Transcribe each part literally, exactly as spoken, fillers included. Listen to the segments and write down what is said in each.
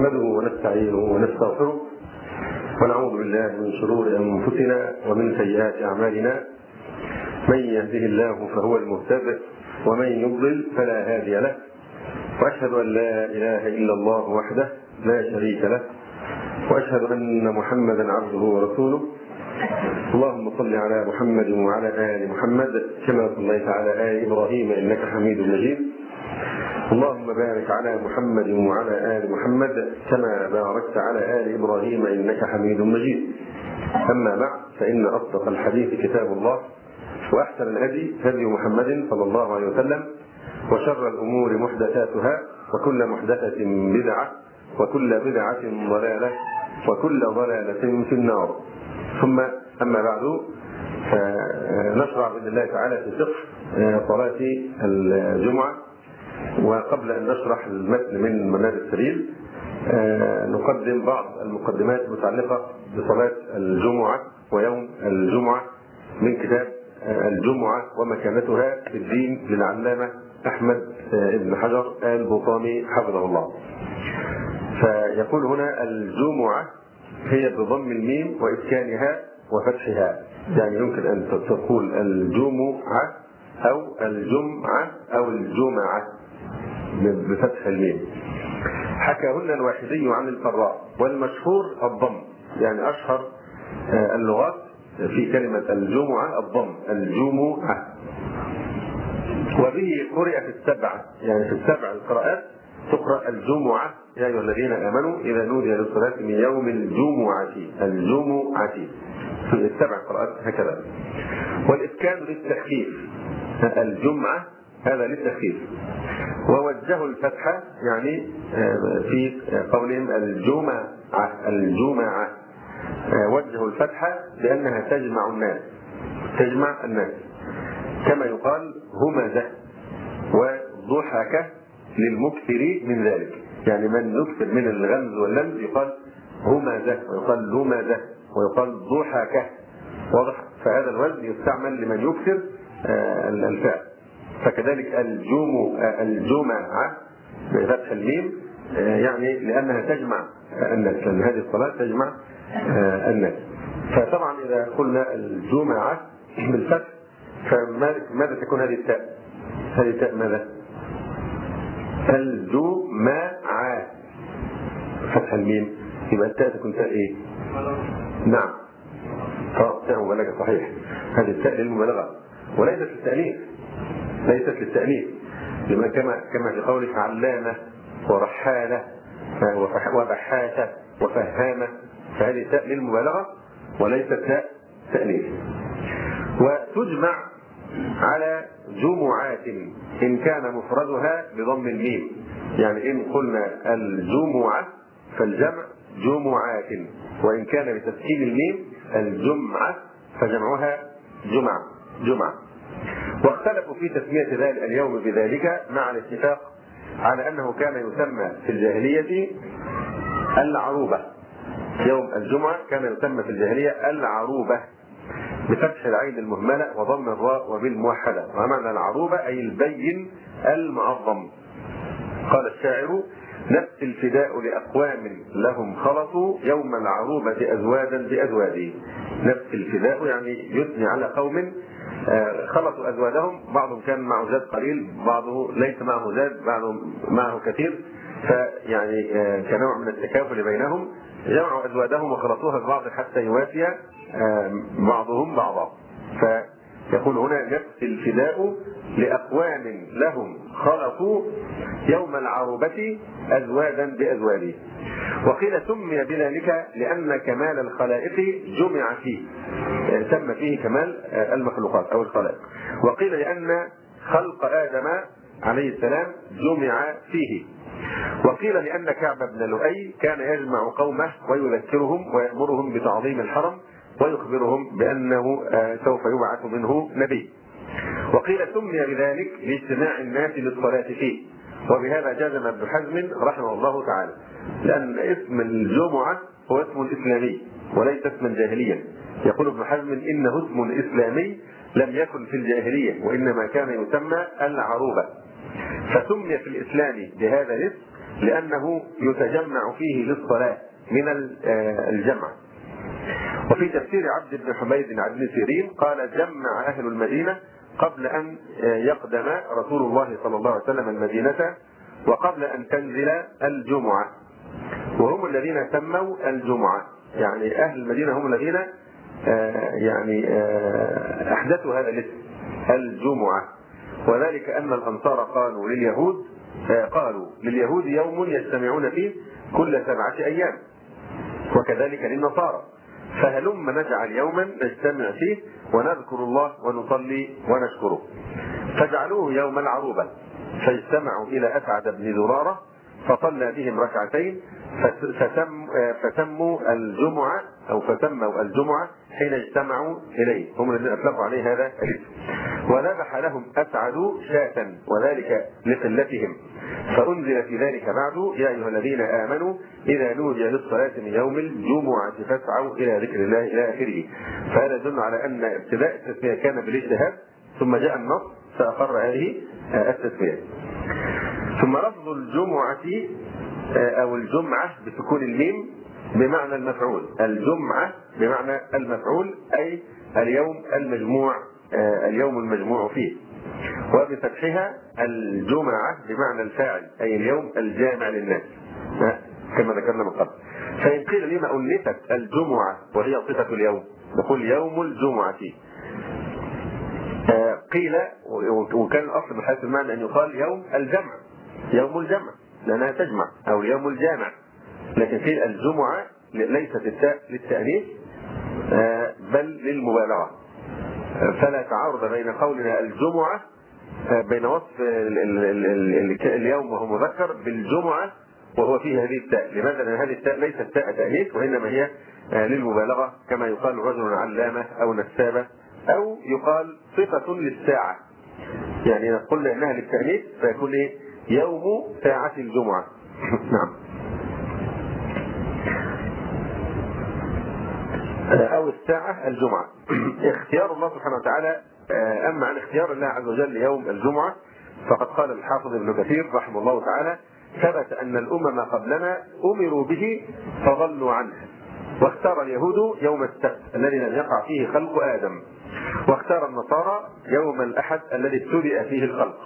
نحمده ونستعينه ونستغفره ونعوذ بالله من شرور أنفسنا ومن سيئات أعمالنا. من يهده الله فهو المهتد ومن يضلل فلا هادي له، وأشهد أن لا إله إلا الله وحده لا شريك له، وأشهد أن محمدا عبده ورسوله. اللهم صل على محمد وعلى آل محمد كما صليت على آل إبراهيم إنك حميد مجيد. اللهم بارك على محمد وعلى آل محمد كما باركت على آل إبراهيم إنك حميد مجيد. أما بعد، فإن أصدق الحديث كتاب الله، وأحسن الهدي هدي محمد صلى الله عليه وسلم، وشر الأمور محدثاتها، وكل محدثة بدعة، وكل بدعة ضلالة، وكل ضلالة في النار. ثم أما بعد، فنشرع بإذن الله تعالى في فقه صلاة الجمعة. وقبل أن نشرح المتن من منار السبيل، نقدم بعض المقدمات المتعلقة بصلاة الجمعة ويوم الجمعة من كتاب الجمعة ومكانتها في الدين للعلامة أحمد بن حجر البطامي حفظه الله. فيقول هنا: الجمعة هي بضم الميم وإسكانها وفتحها، يعني يمكن أن تقول الجمعة أو الجمعة أو الجمعة بفتح الميم. حكاهن الواحدي عن الفراء، والمشهور الضم، يعني أشهر اللغات في كلمة الجمعة الضم، الجمعة. وبه قرئ في السبعة، يعني في السبع القراءات تقرأ الجمعة: يا أيها الذين آمنوا إذا نودي للصلاة من يوم الجمعة، الجمعة في السبع قراءات هكذا. والإسكان للتخفيف، الجمعة هذا للتخفيف. ووجهوا الفتحة، يعني في قولهم الجمعة الجمعة وجهوا الفتحة لأنها تجمع الناس، تجمع الناس، كما يقال همزة وضحك للمكثر من ذلك، يعني من يكثر من الغمز واللمز يقال همزة ويقال لمزة ويقال ضحك، واضح؟ فهذا الوزن يستعمل لمن يكثر الفاء. فكذلك الجمعة الجمعة بفتح الميم، يعني لأنها تجمع الناس، لأن هذه الصلاة تجمع الناس. فطبعا إذا قلنا الجمعة بالفتح، فماذا تكون هذه التاء؟ هذه التاء ماذا؟ الجمعة فتح الميم، يبقى التاء تكون تاء إيه؟ نعم، تاء مبالغة، صحيح. هذه التاء للمبالغة وليست للتأنيث، ليست للتأنيث، لما كما كما في قوله علامة ورحالة وبحاثة وفهامة، فهذه تاء للمبالغة وليست تاء تأنيث. وتجمع على جمعات إن كان مفردها بضم الميم، يعني إن قلنا الجمعة فالجمع جمعات، وإن كان بتسكين الميم الجمعة فجمعها جمع جمعة. واختلفوا في تسمية ذلك اليوم بذلك، مع الاتفاق على أنه كان يسمى في الجاهلية العروبة. يوم الجمعة كان يسمى في الجاهلية العروبة بفتح العين المهملة وضم الراء وبالموحدة. ومعنى العروبة أي البين المعظم. قال الشاعر: نفس الفداء لأقوام لهم خلطوا يوم العروبة أزوادا بأزواده. نفس الفداء يعني يثني على قوم خلطوا أزوادهم، بعضهم كان معه زاد قليل، بعضه ليس معه زاد، بعضهم معه كثير، فيعني كنوع من التكافل بينهم جمعوا أزوادهم وخلطوها ببعض حتى يوافي بعضهم بعضا. فيقول هنا: نفس الفداء لأقوام لهم خلطوا يوم العروبة أزوادا بأزواده. وقيل سمي بذلك لأن كمال الخلائق جمع فيه، يعني تم فيه كمال المخلوقات أو الخلائق. وقيل لأن خلق آدم عليه السلام جمع فيه. وقيل لأن كعب بن لؤي كان يجمع قومه ويذكرهم ويأمرهم بتعظيم الحرم ويخبرهم بأنه سوف يبعث منه نبي. وقيل سمي بذلك لاجتماع الناس للصلاة فيه. وبهذا جزم ابن حزم رحمه الله تعالى، لأن اسم الجمعة هو اسم إسلامي وليس اسما جاهليا. يقول ابن حزم: إنه اسم إسلامي لم يكن في الجاهلية، وإنما كان يسمى العروبة، فسمي في الإسلام بهذا الاسم لأنه يتجمع فيه للصلاة من الجمع. وفي تفسير عبد بن حميد عن ابن سيرين قال: جمع أهل المدينة قبل أن يقدم رسول الله صلى الله عليه وسلم المدينة وقبل أن تنزل الجمعة، وهم الذين سموا الجمعة. يعني أهل المدينة هم الذين يعني أحدثوا هذا الاسم الجمعة. وذلك أن الأنصار قالوا لليهود قالوا لليهود يوم يجتمعون فيه كل سبعة أيام، وكذلك للنصارى، فهلم نجعل يوما نجتمع فيه ونذكر الله ونصلي ونشكره. فجعلوه يوم العروبة، فاجتمعوا إلى أسعد بن زرارة فصلى بهم ركعتين فسم فسموا الجمعة أو فسموا الجمعة حين اجتمعوا إليه، هم الذين أطلقوا عليه هذا الاسم. وذبح لهم أسعد شاة وذلك لقلتهم، فأنزل في ذلك بعد: يا أيها الذين آمنوا إذا نودي للصلاة من يوم الجمعة فاسعوا إلى ذكر الله إلى آخره. فهذا يدل على أن ابتداء التسمية كان بالاجتهاد، ثم جاء النص فأقر هذه التسمية. ثم لفظ الجمعة أو الجمعة بسكون الميم بمعنى المفعول، الجمعة بمعنى المفعول أي اليوم المجموع، اليوم المجموع فيه. وبفتحها الجمعة بمعنى الفاعل أي اليوم الجامع للناس كما ذكرنا من قبل. فإن قيل لما أنثت الجمعة وهي صفة اليوم، نقول يوم الجمعة. قيل وكان الأصل من حيث المعنى أن يقال يوم الجمع، يوم الجمع لأنها تجمع، أو يوم الجامع. لكن في الجمعة ليست التاء للتأنيث بل للمبالغة، فلا تعارض بين قولنا الجمعة بين وصف اليوم وهو مذكر بالجمعة وهو فيه هذه التاء. لماذا؟ لأن هذه التاء ليست تاء تأنيث وإنما هي للمبالغة، كما يقال رجل علامة أو نسابة، أو يقال صفة للساعة. يعني قلنا إنها للتأنيث فيكون إيه؟ يوم ساعة الجمعة. نعم. أو الساعة الجمعة. اختيار الله سبحانه وتعالى. أما عن اختيار الله عز وجل ليوم الجمعة فقد قال الحافظ ابن كثير رحمه الله تعالى: ثبت أن الأمم قبلنا أمروا به فضلوا عنه، واختار اليهود يوم السبت الذي لم يقع فيه خلق آدم، واختار النصارى يوم الأحد الذي ابتدأ فيه الخلق،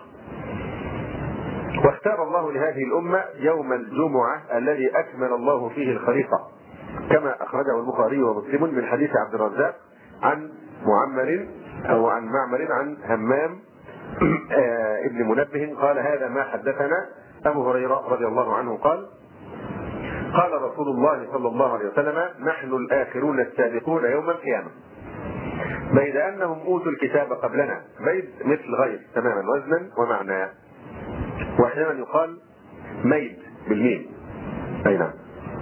واختار الله لهذه الأمة يوم الجمعة الذي أكمل الله فيه الخليقة، كما أخرجه البخاري ومسلم من حديث عبد الرزاق عن معمر أو عن معمر عن همام ابن منبه قال: هذا ما حدثنا أبو هريرة رضي الله عنه قال: قال رسول الله صلى الله عليه وسلم: نحن الآخرون السابقون يوم القيامة، بيد أنهم أوتوا الكتاب قبلنا، بيد مثل غير تماما وزنا ومعنى. وأحيانا يقال ميد بالميم، أي نعم.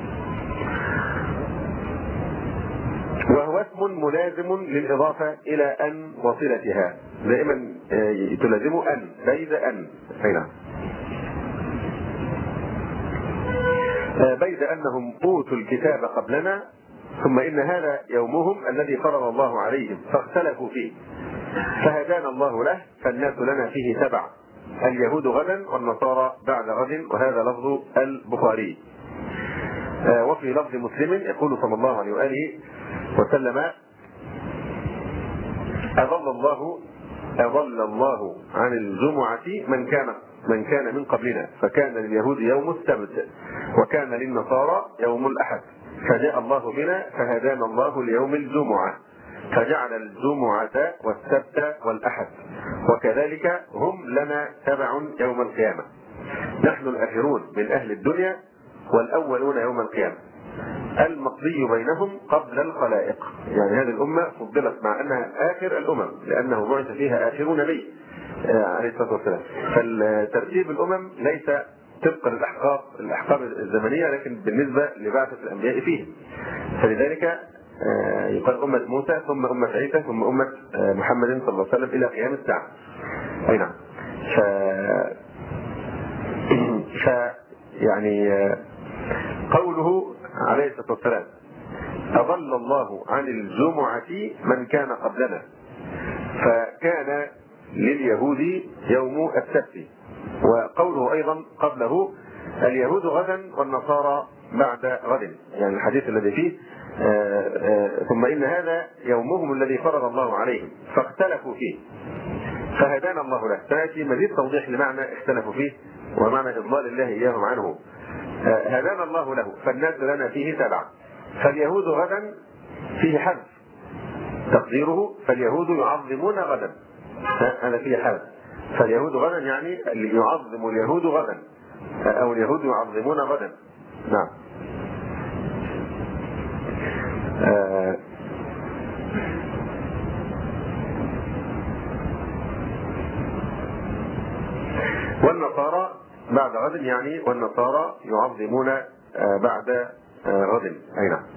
وهو اسم ملازم للإضافة إلى أن وصلتها، دائما تلازم أن، بيد أن، أي نعم. بيد أنهم أوتوا الكتاب قبلنا ثم إن هذا يومهم الذي فرض الله عليهم فاختلفوا فيه فهدانا الله له، فالناس لنا فيه تبع، اليهود غدا والنصارى بعد غد. وهذا لفظ البخاري. وفي لفظ مسلم يقول صلى الله عليه وآله وسلم: أضل الله أضل الله عن الجمعة من كان من كان من قبلنا، فكان لليهود يوم السبت وكان للنصارى يوم الأحد، فجاء الله بنا فهدانا الله ليوم الجمعة، فجعل الجمعة والسبت والأحد، وكذلك هم لنا تبع يوم القيامة. نحن الآخرون من أهل الدنيا والأولون يوم القيامة، المقضي بينهم قبل الخلائق. يعني هذه الأمة فضلت مع أنها آخر الأمم لأنه بعث فيها آخر نبي عليه الصلاة والسلام. فالترتيب الأمم ليس طبقا للأحقاب الأحقاب الزمنية، لكن بالنسبة لبعثة الأنبياء فيه. فلذلك يقال أمة موسى ثم أمة عيسى ثم أمة محمد صلى الله عليه وسلم إلى قيام الساعة. أي نعم. ف... ف يعني قوله عليه الصلاة والسلام: أضل الله عن الجمعة من كان قبلنا، فكان لليهود يوم السبت. وقوله أيضا قبله: اليهود غدا والنصارى بعد غد، يعني الحديث الذي فيه آآ آآ ثم إن هذا يومهم الذي فرض الله عليهم فاختلفوا فيه فهدانا الله له. سيأتي مزيد توضيح لمعنى اختلفوا فيه ومعنى إضلال الله إياهم عنه. هدانا الله له فالناس لنا فيه تبع. فاليهود غدا فيه حذف تقديره فاليهود يعظمون غدا، هذا فيه حذف. فاليهود غدا يعني يعظم اليهود غدا أو اليهود يعظمون غدا. نعم. آه والنصارى بعد غد يعني والنصارى يعظمون آه بعد آه غد. أي نعم.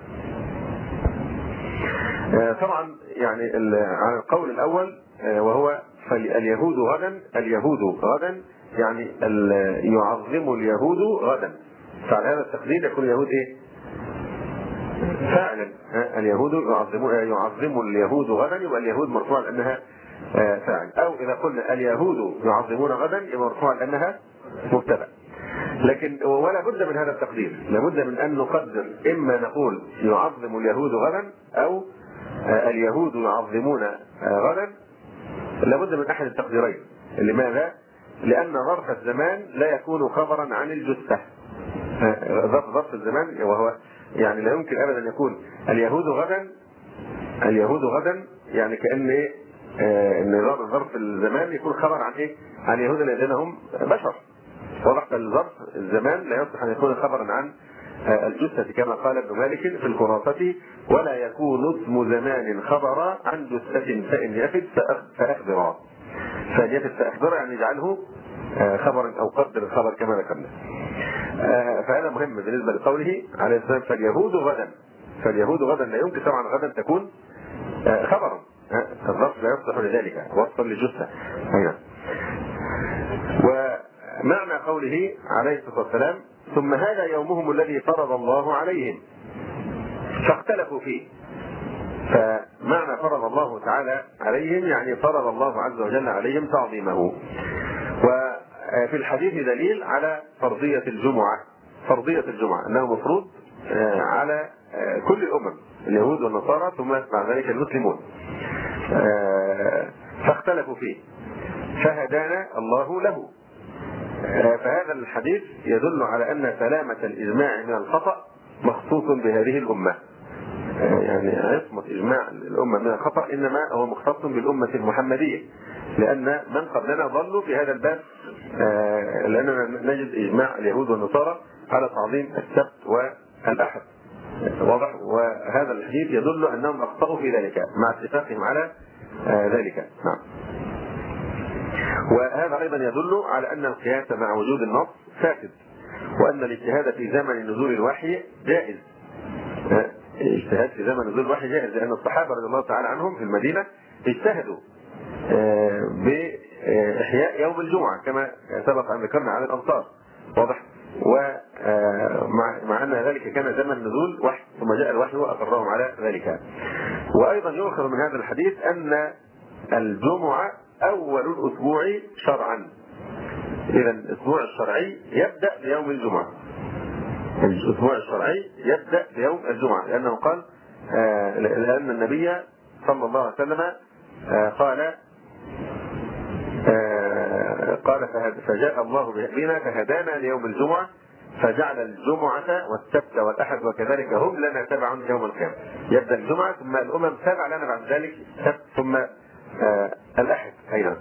آه طبعا يعني على القول الأول آه وهو فاليهود غدا اليهود غدا يعني يعظم اليهود غدا، فعلى هذا التقدير يكون اليهود ايه؟ فاعلا. اليهود يعظم يعظم اليهود غدا يبقى اليهود مرفوع لانها فاعل، او اذا قلنا اليهود يعظمون غدا يبقى مرفوع لانها مبتدا. لكن ولا بد من هذا التقدير، لابد من ان نقدر اما نقول يعظم اليهود غدا او اليهود يعظمون غدا، لابد من احد التقديرين. لماذا؟ لان ظرف الزمان لا يكون خبرا عن الجثه. ظرف الزمان وهو يعني لا يمكن ابدا يكون اليهود غدا اليهود غدا يعني كان ايه آه ان ظرف الزمان يكون خبر عن ايه؟ عن اليهود الذين هم بشر. وضح الظرف الزمان لا يصلح ان يكون خبرا عن آه الجثه كما قال ابن مالك في الخرافه ولا يكون اسم زمان خبرا عن جثه فان يفد فاخبرا. فان يفد فاخبرا يعني اجعله آه خبرا او قدر الخبر كما ذكرنا. آه فهذا مهم بالنسبه لقوله عليه السلام فاليهود غدا. فاليهود غدا لا يمكن طبعا غدا تكون آه خبرا، آه الظرف لا يصلح لذلك وصفا للجثه. أيوة. ومعنى قوله عليه الصلاه والسلام ثم هذا يومهم الذي فرض الله عليهم فاختلفوا فيه. فمعنى فرض الله تعالى عليهم يعني فرض الله عز وجل عليهم تعظيمه. وفي الحديث دليل على فرضية الجمعة فرضية الجمعة أنه مفروض على كل الأمم اليهود والنصارى ثم بعد ذلك المسلمون. فاختلفوا فيه فهدانا الله له. فهذا الحديث يدل على أن سلامة الإجماع من الخطأ مخصوص بهذه الأمة. يعني عصمة إجماع الأمة من الخطأ إنما هو مختص بالأمة المحمدية، لأن من قبلنا ضلوا في هذا الباب لأننا نجد إجماع اليهود والنصارى على تعظيم السبت والأحد. واضح؟ وهذا الحديث يدل أنهم أخطأوا في ذلك مع اتفاقهم على ذلك. نعم. وهذا أيضا يدل على أن القياس مع وجود النص فاسد، وأن الاجتهاد في زمن نزول الوحي جائز. الاجتهاد في زمن نزول الوحي جائز لأن الصحابة رضي الله تعالى عنهم في المدينة اجتهدوا بإحياء يوم الجمعة كما سبق أن ذكرنا على الأمصار. واضح؟ ومع أن ذلك كان زمن نزول وحي ثم جاء الوحي وأقرهم على ذلك. وأيضا يؤخذ من هذا الحديث أن الجمعة أول الأسبوع شرعا. إذا الأسبوع الشرعي يبدأ بيوم الجمعة. الأسبوع الشرعي يبدأ بيوم الجمعة لأنه قال آه لأن النبي صلى الله عليه وسلم آه قال آه قال فجاء الله بنا فهدانا ليوم الجمعة فجعل الجمعة والسبت والأحد وكذلك هم لنا تبع يوم القيامة. يبدأ الجمعة ثم الأمم تبع لنا بعد ذلك السبت ثم آه الأحد. أيضا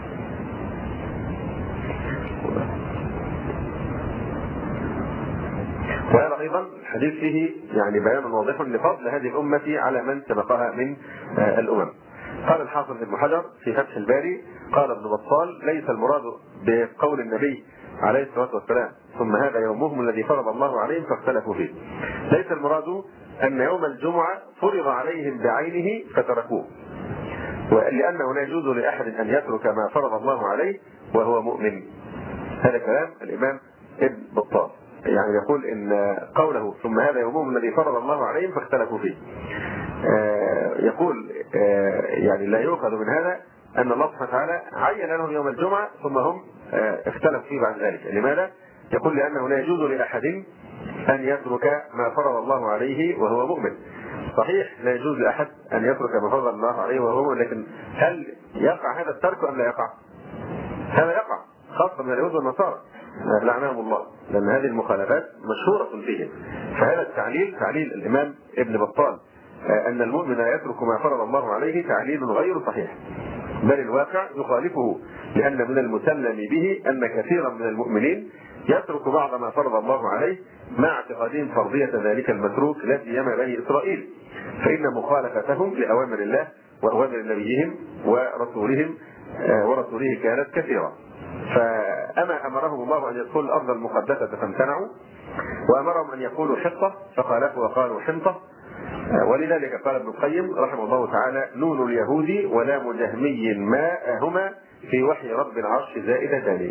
وهذا أيضا الحديث فيه يعني بيان واضح لفضل هذه الأمة على من سبقها من آه الأمم. قال الحافظ ابن حجر في فتح الباري قال ابن بطال ليس المراد بقول النبي عليه الصلاة والسلام ثم هذا يومهم الذي فرض الله عليهم فاختلفوا فيه. ليس المراد أن يوم الجمعة فرض عليهم بعينه فتركوه، ولأنه لا يجوز لأحد أن يترك ما فرض الله عليه وهو مؤمن. هذا كلام الإمام ابن بطال، يعني يقول إن قوله ثم هذا يومهم الذي فرض الله عليهم فاختلفوا فيه آه يقول آه يعني لا يؤخذ من هذا أن الله سبحانه وتعالى عين لهم يوم الجمعة ثم هم آه اختلفوا فيه بعد ذلك. لماذا؟ يقول لأنه لا يجوز لأحد أن يترك ما فرض الله عليه وهو مؤمن. صحيح لا يجوز لأحد أن يترك ما فرض الله عليه وهو مؤمن، لكن هل يقع هذا الترك أم لا يقع؟ هذا يقع، خاصة من اليهود والنصارى لعنهم الله، لأن هذه المخالفات مشهورة فيهم. فهذا التعليل تعليل الإمام ابن بطال أن المؤمن لا يترك ما فرض الله عليه تعليل غير صحيح، بل الواقع يخالفه، لأن من المسلم به أن كثيرا من المؤمنين يترك بعض ما فرض الله عليه مع اعتقادهم فرضية ذلك المتروك لا سيما بني إسرائيل، فإن مخالفتهم لأوامر الله وأوامر نبيهم ورسولهم ورسوله كانت كثيرة. فأما أمرهم الله أن يدخلوا الأرض المقدسة فامتنعوا، وأمرهم أن يقولوا حطة فخالفوا وقالوا حنطة. ولذلك قال ابن القيم رحمه الله تعالى: نون اليهود ولام جهمي ما هما في وحي رب العرش زائدتان.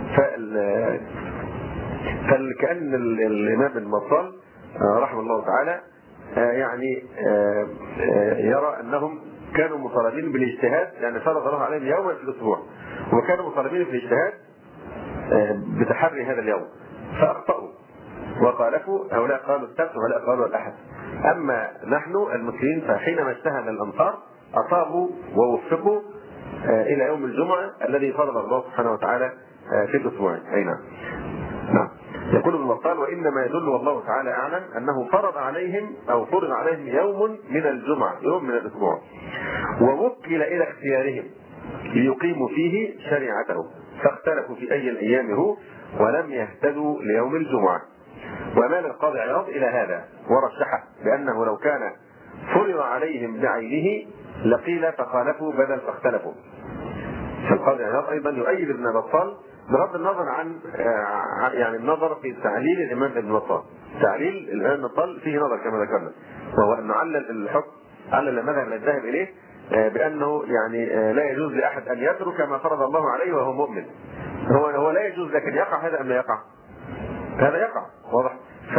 فكأن الإمام ابن بطال رحمه الله تعالى يعني يرى أنهم كانوا مطالبين بالاجتهاد، يعني فرض الله عليهم يوما في الأسبوع، وكانوا مطالبين في الاجتهاد بتحري هذا اليوم، فأخطأوا وخالفوا. هؤلاء قالوا السبت وهؤلاء قالوا الأحد. أما نحن المسلمين فحينما اجتهد الأمطار أصابوا ووفقوا إلى يوم الجمعة الذي فرض الله سبحانه وتعالى في الأسبوع. أي نعم. نعم. يقول ابن بطال: وإنما يدل والله تعالى أعلم أنه فرض عليهم أو فرض عليهم يوم من الجمعة، يوم من الأسبوع، ووكل إلى اختيارهم ليقيموا فيه شريعته، فاختلفوا في أي الأيام هو ولم يهتدوا ليوم الجمعة. ومال القاضي عياض إلى هذا ورشحه بأنه لو كان فرض عليهم بعينه لقيل فخالفوا بدل فاختلفوا. فالقاضي عياض أيضا يؤيد ابن بطال بغض النظر عن يعني النظر في تعليل الإمام ابن بطال. تعليل الإمام ابن بطال فيه نظر كما ذكرنا، وهو أنه علل الحكم، علل المذهب الذي ذهب إليه بأنه يعني لا يجوز لأحد أن يترك ما فرض الله عليه وهو مؤمن. هو هو لا يجوز، لكن يقع هذا أم لا يقع؟ هذا يقع، واضح. ف...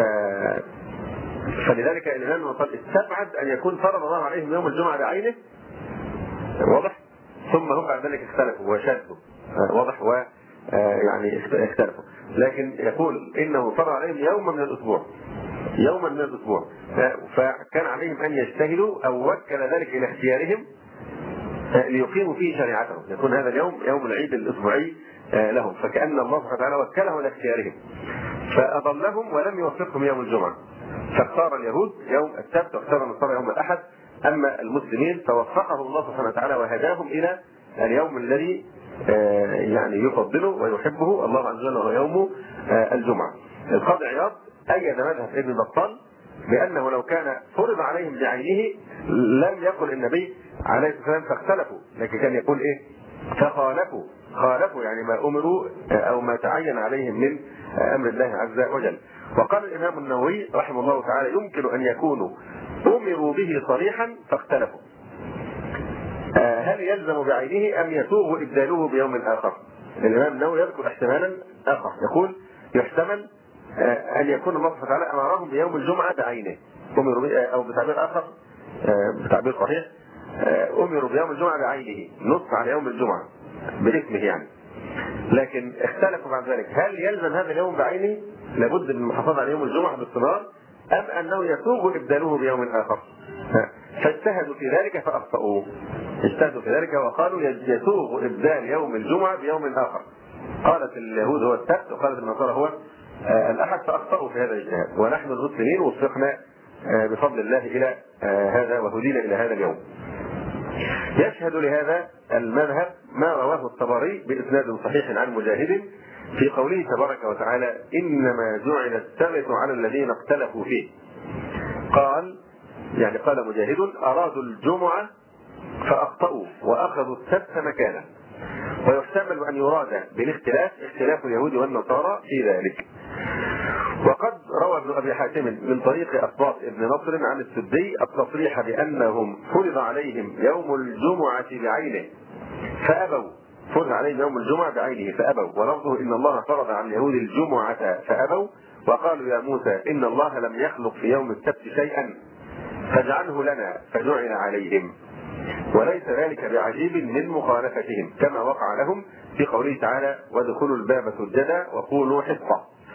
فلذلك الإمام ابن بطال استبعد أن يكون فرض الله عليهم يوم الجمعة بعينه، واضح. ثم هم بعد ذلك اختلفوا وشدوا، واضح، و يعني اختلفوا، لكن يقول إنه فرض عليهم يوما من الأسبوع، يوما من الأسبوع، فكان عليهم أن يجتهدوا أو وكل ذلك إلى اختيارهم ليقيموا فيه شريعتهم، يكون هذا اليوم يوم العيد الأسبوعي لهم، فكأن الله سبحانه وتعالى وكلهم إلى اختيارهم، فأضلهم ولم يوفقهم يوم الجمعة، فاختار اليهود يوم السبت واختار النصارى يوم الأحد. أما المسلمين فوفقهم الله سبحانه وتعالى وهداهم إلى اليوم الذي يعني يفضله ويحبه الله عز وجل، وهو يوم الجمعة. القاضي عياض أيد مذهب ابن بطال بأنه لو كان فرض عليهم بعينه لم يقل النبي عليه الصلاة والسلام فاختلفوا، لكن كان يقول إيه؟ فخالفوا، خالفوا يعني ما أمروا أو ما تعين عليهم من أمر الله عز وجل. وقال الإمام النووي رحمه الله تعالى: يمكن أن يكونوا أمروا به صريحا فاختلفوا، هل يلزم بعينه أم يسوغ إبداله بيوم آخر؟ الإمام النووي يذكر احتمالا آخر، يقول يحتمل أن يكون الله سبحانه وتعالى أمرهم بيوم الجمعة بعينه، أمروا أو بتعبير آخر بتعبير صحيح أمروا بيوم الجمعة بعينه، نص على يوم الجمعة باسمه يعني، لكن اختلفوا بعد ذلك هل يلزم هذا اليوم بعينه لابد من المحافظة على يوم الجمعة باستمرار أم أنه يسوغ إبداله بيوم آخر؟ فاجتهدوا في ذلك فأخطأوا، اجتهدوا في ذلك وقالوا يسوغ إبدال يوم الجمعة بيوم آخر. قالت اليهود هو السبت وقالت النصارى هو الأحد، فأخطأوا في هذا الاجتهاد، ونحن المسلمين وفقنا بفضل الله إلى هذا وهدينا إلى هذا اليوم. يشهد لهذا المذهب ما رواه الطبري بإسناد صحيح عن مجاهد في قوله تبارك وتعالى: إنما جعل السبت على الذين اختلفوا فيه. قال يعني قال مجاهد: أرادوا الجمعة فأخطأوا وأخذوا السبت مكانه. ويحتمل أن يراد بالاختلاف اختلاف اليهود والنصارى في ذلك. وقد روى ابن أبي حاتم من طريق أسباط ابن نصر عن السدي التصريح بأنهم فرض عليهم يوم الجمعة بعينه فأبوا، فرض عليهم يوم الجمعة بعينه فأبوا، ولفظه إن الله فرض على اليهود الجمعة فأبوا، وقالوا يا موسى إن الله لم يخلق في يوم السبت شيئا فاجعله لنا فجعل عليهم، وليس ذلك بعجيب من مخالفتهم كما وقع لهم في قوله تعالى: وادخلوا الباب سجدا وقولوا حطة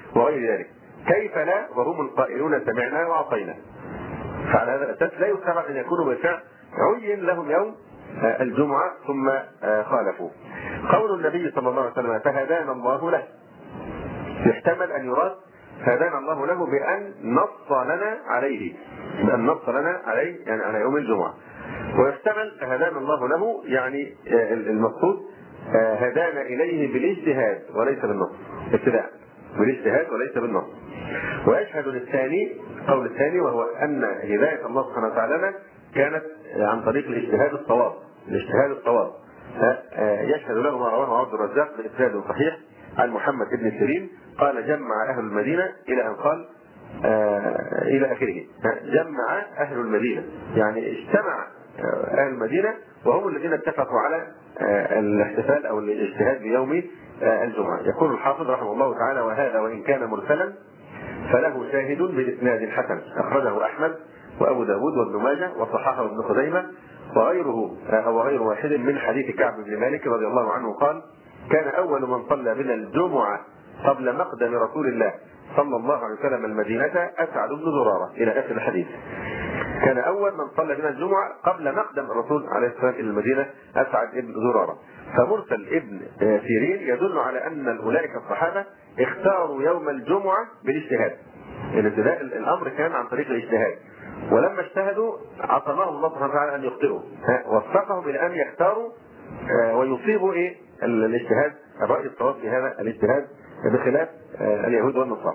وغير ذلك. كيف لا وهم القائلون سمعنا وعصينا. فعلى هذا الأساس لا يستبعد أن يكونوا بالفعل عين لهم يوم الجمعة ثم خالفوا. قول النبي صلى الله عليه وسلم فهدانا الله له يحتمل أن يراد هدانا الله له بأن نص لنا عليه، بأن نص لنا عليه يعني على يوم الجمعة. ويحتمل هدانا الله له يعني المقصود هدانا إليه بالاجتهاد وليس بالنص، ابتداء بالاجتهاد وليس بالنص. ويشهد للثاني قول الثاني وهو أن هداية الله سبحانه وتعالى كانت عن طريق الاجتهاد الصواب، الاجتهاد الصواب. يشهد له ما رواه عبد الرزاق بإسناد صحيح عن محمد بن سيرين قال جمع أهل المدينة إلى أن قال آه إلى آخره. جمع أهل المدينة يعني اجتمع أهل المدينة وهم الذين اتفقوا على آه الاحتفال أو الاجتهاد بيوم آه الجمعة. يقول الحافظ رحمه الله تعالى وهذا وإن كان مرسلا فله شاهد بإسناد حسن أخرجه أحمد وأبو داود وابن ماجه وصححه ابن خزيمة وغيره أو غير واحد من حديث كعب بن مالك رضي الله عنه قال كان أول من صلى بنا الجمعة قبل مقدم رسول الله صلى الله عليه وسلم المدينة أسعد بن زرارة إلى آخر الحديث. كان أول من صلى بنا الجمعة قبل مقدم الرسول عليه الصلاة والسلام إلى المدينة أسعد بن زرارة. فمرسل ابن سيرين يدل على أن أولئك الصحابة اختاروا يوم الجمعة بالاجتهاد. الابتداء الأمر كان عن طريق الاجتهاد، ولما اجتهدوا عصمهم الله سبحانه وتعالى أن يخطئوا، وفقهم إلى أن يختاروا ويصيبوا إيه الاجتهاد الرأي الصواب في هذا الاجتهاد بخلاف اليهود والنصارى.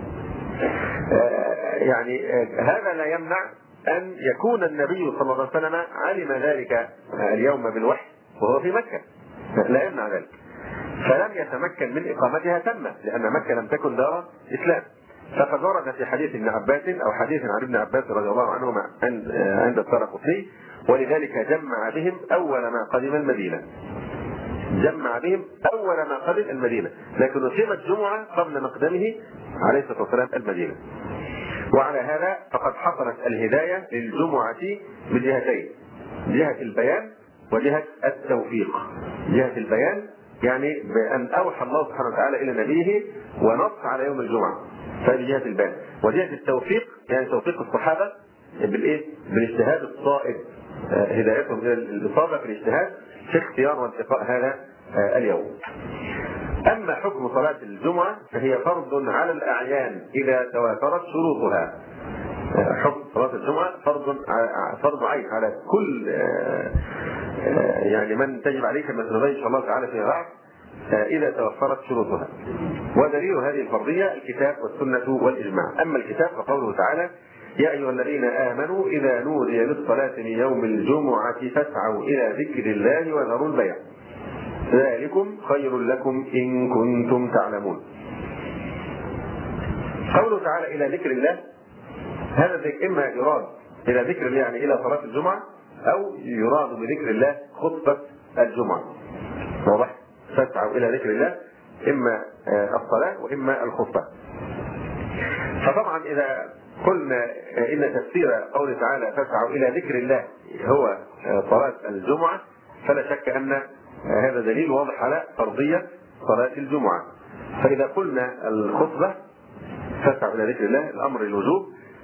يعني هذا لا يمنع أن يكون النبي صلى الله عليه وسلم علم ذلك اليوم بالوحي وهو في مكة، لا يمنع ذلك، فلم يتمكن من إقامتها تمة لأن مكة لم تكن دار إسلام. فقد ورد في حديث ابن عباس أو حديث عن ابن عباس رضي الله عنهما عند الدارقطني ولذلك جمع بهم أول ما قدم المدينة، جمع بهم أول ما قدم المدينة، لكن أقيمت جمعة قبل مقدمه عليه الصلاة والسلام المدينة. وعلى هذا فقد حصلت الهداية للجمعة بجهتين، جهة البيان وجهة التوفيق. جهة البيان يعني بأن أوحى الله سبحانه وتعالى إلى نبيه ونص على يوم الجمعة، فهذه جهة البيان. وجهة التوفيق يعني توفيق الصحابة بالإيه؟ بالاجتهاد الصائب، هدايتهم إلى الإصابة في الاجتهاد في اختيار وانتقاء هذا اليوم. أما حكم صلاة الجمعة فهي فرض على الأعيان إذا توافرت شروطها. حكم صلاة الجمعة فرض فرض عين على كل يعني من تجب عليه كما سنبين إن شاء الله تعالى فيما بعد إذا توفرت شروطها. ودليل هذه الفرضية الكتاب والسنة والإجماع. أما الكتاب فقوله تعالى يا أيها الذين آمنوا إذا نودي للصلاة من يوم الجمعة فاسعوا إلى ذكر الله وذروا البيع ذلكم خير لكم إن كنتم تعلمون. قوله تعالى إلى ذكر الله هذا ذكر إما يراد إلى ذكر الله يعني إلى صلاة الجمعة أو يراد بذكر الله خطبة الجمعة. واضح؟ فاسعوا إلى ذكر الله إما الصلاة وإما الخطبة. فطبعا إذا قلنا إن تفسير قوله تعالى فاسعوا إلى ذكر الله هو صلاة الجمعة فلا شك أن هذا دليل واضح على فرضية صلاة الجمعة. فإذا قلنا الخطبة فاسعوا إلى ذكر الله الأمر الوجوب،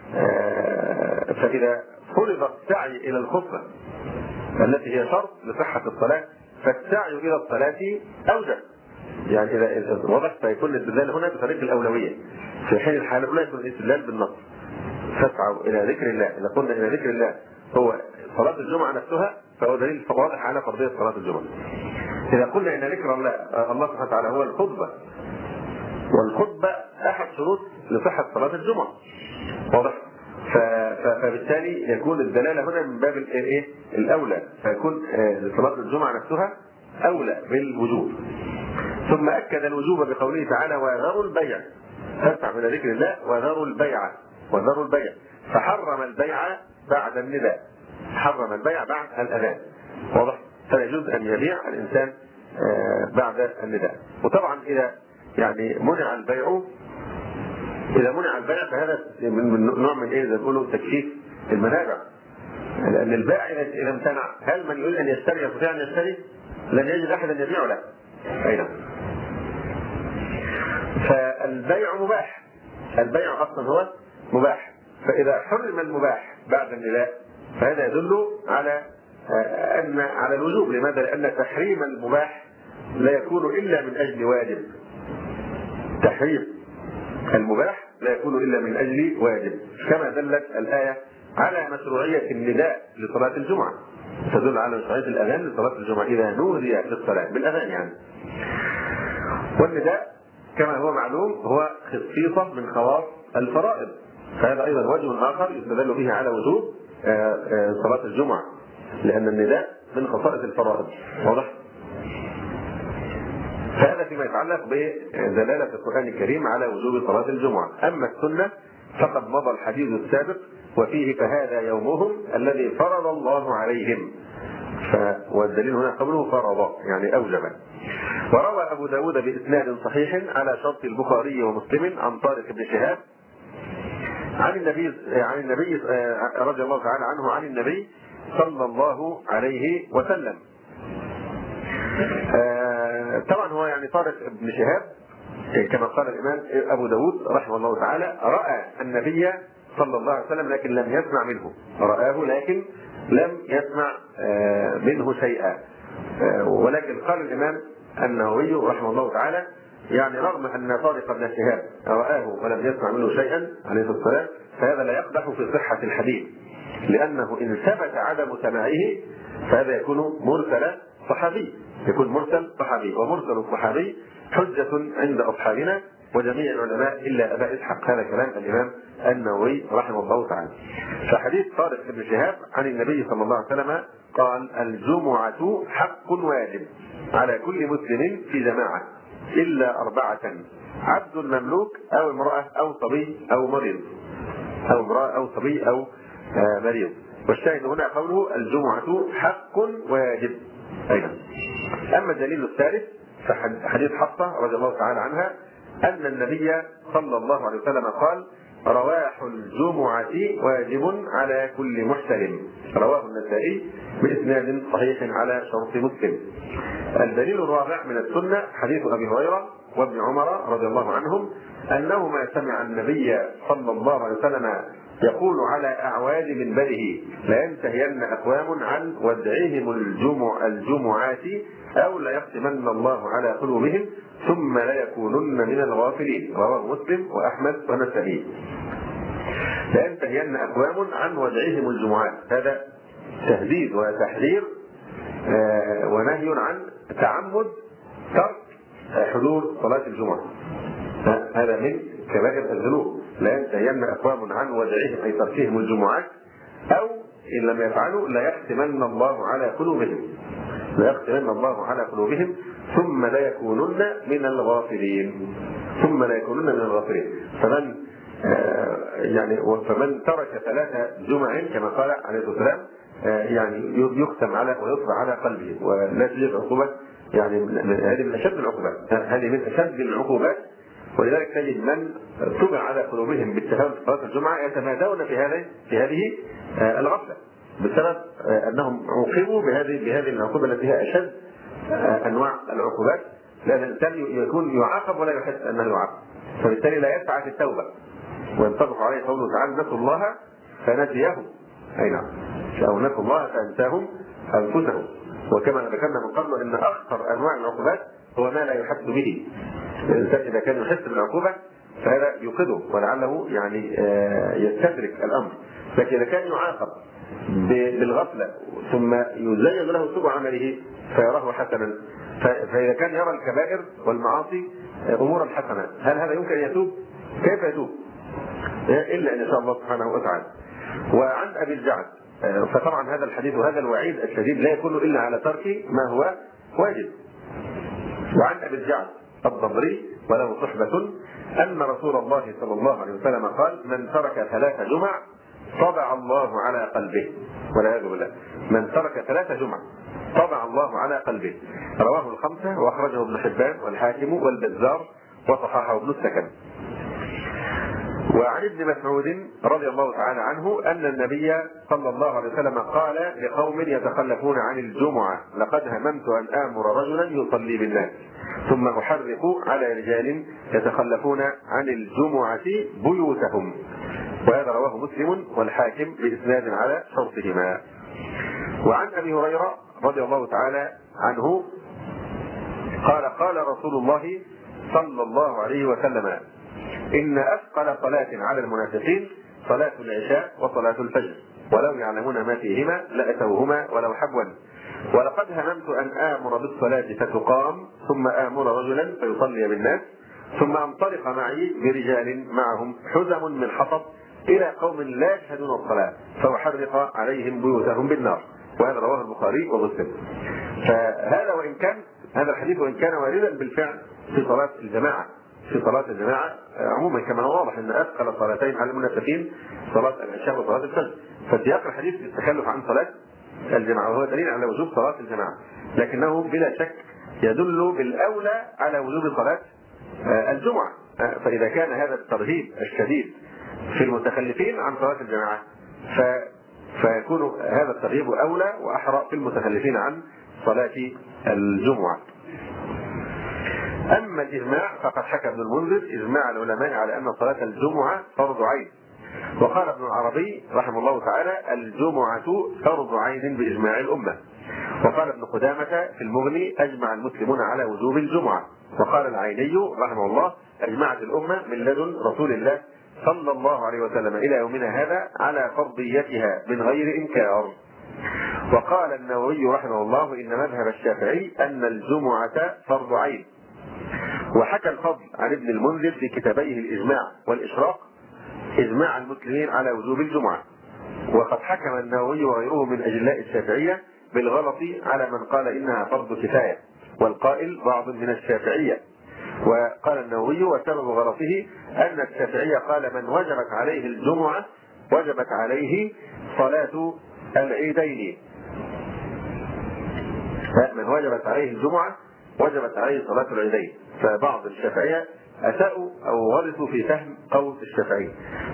فإذا فرض السعي إلى الخطبة التي هي شرط لصحة الصلاة فالسعي إلى الصلاة أوجب. يعني إذا واضح فيكون الاستدلال هنا بطريق الأولوية، في حين الحالة الأولى يكون الاستدلال بالنص فاسعوا إلى ذكر الله. إذا قلنا إلى ذكر الله هو صلاة الجمعة نفسها فهو دليل واضح على فرضية صلاة الجمعة. إذا قلنا إن ذكر الله الله سبحانه وتعالى هو الخطبة والخطبة أحد شروط لصحة صلاة الجمعة واضح، فبالتالي يكون الدلالة هنا من باب الايه الأولى، فيكون صلاة الجمعة نفسها أولى بالوجوب. ثم أكد الوجوب بقوله تعالى وذروا البيع فاسعوا إلى ذكر الله وذروا البيع وذروا البيع فحرم البيع بعد النداء، حرم البيع بعد الأذان واضح، فلا يجوز أن يبيع الإنسان بعد النداء. وطبعا إذا يعني منع البيع إذا منع البيع فهذا من نوع من إيه زي ما بيقولوا تكشيف المنابع، لأن البائع إذا امتنع هل من يريد أن يشتري يستطيع أن يشتري؟ لن يجد أحدا يبيع له. أي نعم. البيع مباح، البيع اصلا هو مباح، فاذا حرم المباح بعد النداء فهذا يدل على ان على الوجوب. لماذا؟ لان تحريم المباح لا يكون الا من اجل واجب. تحريم المباح لا يكون الا من اجل واجب، كما دلت الايه على مشروعيه النداء لصلاه الجمعه، تدل على مشروعيه الاذان لصلاه الجمعه اذا نودي للصلاه بالاذان يعني. والنداء كما هو معلوم هو خصيصه من خواص الفرائض، فهذا ايضا وجه اخر يستدل به على وجوب صلاه الجمعه، لان النداء من خصائص الفرائض. واضح؟ فهذا فيما يتعلق بدلاله القران الكريم على وجوب صلاه الجمعه. اما السنه فقد مضى الحديث السابق وفيه فهذا يومهم الذي فرض الله عليهم، والدليل هنا قوله فرض يعني اوجب. وروى ابو داود باسناد صحيح على شرط البخاري ومسلم عن طارق بن شهاب عن النبي عن النبي رضي الله تعالى عنه عن النبي صلى الله عليه وسلم. طبعا هو يعني طارق بن شهاب كما قال الامام ابو داود رحمه الله تعالى راى النبي صلى الله عليه وسلم لكن لم يسمع منه، رآه لكن لم يسمع منه شيئا. ولكن قال الامام النووي رحمه الله تعالى يعني رغم ان طارق بن شهاب رآه ولم يسمع منه شيئا عليه الصلاه والسلام فهذا لا يقدح في صحه الحديث، لانه ان ثبت عدم سماعه فهذا يكون مرسل صحابي، يكون مرسل صحابي، ومرسل الصحابي حجة عند أصحابنا وجميع العلماء إلا أبا إسحاق. هذا كلام الإمام النووي رحمه الله تعالى. فحديث طارق بن شهاب عن النبي صلى الله عليه وسلم قال الجمعة حق واجب على كل مسلم في جماعة إلا أربعة: عبد مملوك أو امرأة أو صبي أو مريض، أو امرأة أو صبي أو مريض. والشاهد هنا قوله الجمعة حق واجب. أيضا أما الدليل الثالث فحديث حفصة رضي الله تعالى عنها أن النبي صلى الله عليه وسلم قال رواح الجمعة واجب على كل محتلم، رواه النسائي بإسناد صحيح على شرط مسلم. الدليل الرابع من السنة حديث أبي هريرة وابن عمر رضي الله عنهم أنهما سمع النبي صلى الله عليه وسلم يقول على أعواد منبره لينتهين أقوام عن ودعهم الجمع الجمعات أو ليختمن الله على قلوبهم ثم ليكونن من الغافلين، رواه مسلم وأحمد والنسائي. لينتهين أقوام عن ودعهم الجمعات، هذا تهديد وتحذير ونهي عن تعمد ترك حضور صلاة الجمعة، هذا من كبائر الذنوب. لا ينتهين أقوام عن ودعهم أي تركهم الجمعات أو إن لم يفعلوا لا يختمن الله على قلوبهم لا يختمن الله على قلوبهم ثم لا يكونن من الغافلين ثم لا يكونن من الغافلين. فمن يعني فمن ترك ثلاث جمع كما قال عليه الصلاة والسلام يعني يختم على ويطبع على قلبه ولا تجد عقوبة، يعني هذه من أشد العقوبات، هذه من أشد العقوبات. ولذلك تجد من طبع على قلوبهم بالتهاون في صلاة الجمعة يتمادون في هذه في هذه الغفلة بسبب أنهم عوقبوا بهذه بهذه العقوبة التي هي أشد أنواع العقوبات، لأن الإنسان يكون يعاقب ولا يحس أنه يعاقب، فبالتالي لا يسعى في التوبة. وينطبق عليه قوله تعالى نسوا الله فنسيهم، أي نعم، أو نسوا الله فأنساهم أنفسهم. وكما ذكرنا من قبل أن أخطر أنواع العقوبات هو ما لا يحس به. الإنسان إذا كان يحس بالعقوبة فهذا يوقظه ولعله يعني يستدرك الأمر، لكن إذا كان يعاقب بالغفلة ثم يزين له سوء عمله فيراه حسنا، فإذا كان يرى الكبائر والمعاصي أمورا حسنة هل هذا يمكن أن يتوب؟ كيف يتوب؟ إلا إن شاء الله سبحانه وتعالى. وعن أبي الجعد، فطبعا هذا الحديث وهذا الوعيد الشديد لا يكون إلا على ترك ما هو واجب. وعن أبي الجعد الضبري وله صحبة أن رسول الله صلى الله عليه وسلم قال من ترك ثلاث جمع طبع الله على قلبه، والعياذ بالله، من ترك ثلاث جمع طبع الله على قلبه. رواه الخمسة وأخرجه ابن حبان والحاكم والبزار وصححه ابن السكن. وعن ابن مسعود رضي الله تعالى عنه أن النبي صلى الله عليه وسلم قال لقوم يتخلفون عن الجمعة: لقد هممت أن آمر رجلا يصلي بالناس ثم أحرق على رجال يتخلفون عن الجمعة بيوتهم. وهذا رواه مسلم والحاكم بإسناد على شرطهما. وعن أبي هريرة رضي الله تعالى عنه قال: قال رسول الله صلى الله عليه وسلم: إن أثقل صلاة على المنافقين صلاة العشاء وصلاة الفجر، ولو يعلمون ما فيهما لأتوهما ولو حبوا. ولقد هممت أن آمر بالصلاة فتقام ثم آمر رجلا فيصلي بالناس ثم أنطلق معي برجال معهم حزم من حطب إلى قوم لا يشهدون الصلاة فأحرق عليهم بيوتهم بالنار. وهذا رواه البخاري ومسلم. فهذا وإن كان هذا الحديث وإن كان واردا بالفعل في صلاة الجماعة في صلاة الجماعة عموما، كما هو واضح أن أثقل الصلاتين على المنافقين صلاة العشاء وصلاة الفجر، فسياق الحديث بالتخلف عن صلاة الجماعة وهو دليل على وجوب صلاة الجماعة، لكنه بلا شك يدل بالأولى على وجوب صلاة الجمعة. فإذا كان هذا الترهيب الشديد في المتخلفين عن صلاة الجماعة ف... فيكون هذا الترهيب أولى وأحرى في المتخلفين عن صلاة الجمعة. أما الإجماع فقد حكى ابن المنذر إجماع العلماء على أن صلاة الجمعة فرض عين. وقال ابن العربي رحمه الله تعالى: الجمعة فرض عين بإجماع الأمة. وقال ابن قدامة في المغني: أجمع المسلمون على وجوب الجمعة. وقال العيني رحمه الله: أجمعت الأمة من لدن رسول الله صلى الله عليه وسلم إلى يومنا هذا على فرضيتها من غير إنكار. وقال النووي رحمه الله: إن مذهب الشافعي أن الجمعة فرض عين. وحكى الفضل عن ابن المنذر في كتابيه الإجماع والإشراق إجماع المسلمين على وجوب الجمعة. وقد حكم النووي وغيره من أجلاء الشافعية بالغلط على من قال إنها فرض كفاية، والقائل بعض من الشافعية. وقال النووي: وسبب غلطه أن الشافعية قال من وجبت عليه الجمعة وجبت عليه صلاة العيدين. من وجبت عليه الجمعة وجبت عليه صلاة العيدين. فبعض الشافعية أساءوا أو غلطوا في فهم قول الشافعي،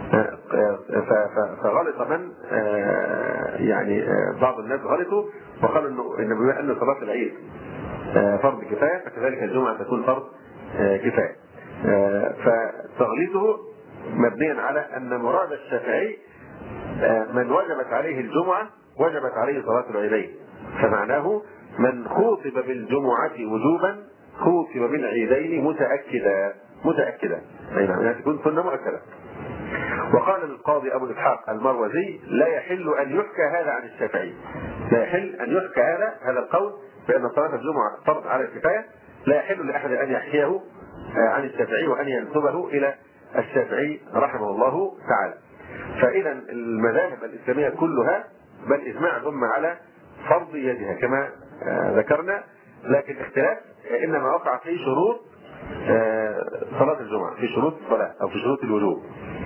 فغلط من يعني بعض الناس غلطوا وقالوا إنه إن بما أن صلاة العيد فرض كفاية فكذلك الجمعة تكون فرض كفاية. فتغليطه مبنيا على أن مراد الشافعي من وجبت عليه الجمعة وجبت عليه صلاة العيدين، فمعناه من خوطب بالجمعة وجوبا خوطب بالعيدين متأكدا متأكدا يعني تكون سنة مؤكدة. وقال القاضي أبو إسحاق المروزي: لا يحل أن يحكى هذا عن الشافعي، لا يحل أن يحكى هذا هذا القول بأن صلاة الجمعة فرض على الكفاية، لا يحل لأحد أن يحكيه عن الشافعي وأن ينسبه إلى الشافعي رحمه الله تعالى. فإذا المذاهب الإسلامية كلها بل إجماع ضم على فرضيتها كما ذكرنا، لكن اختلاف إنما وقع في شروط صلاة الجمعة، في شروط الصلاة أو في شروط الوجوب.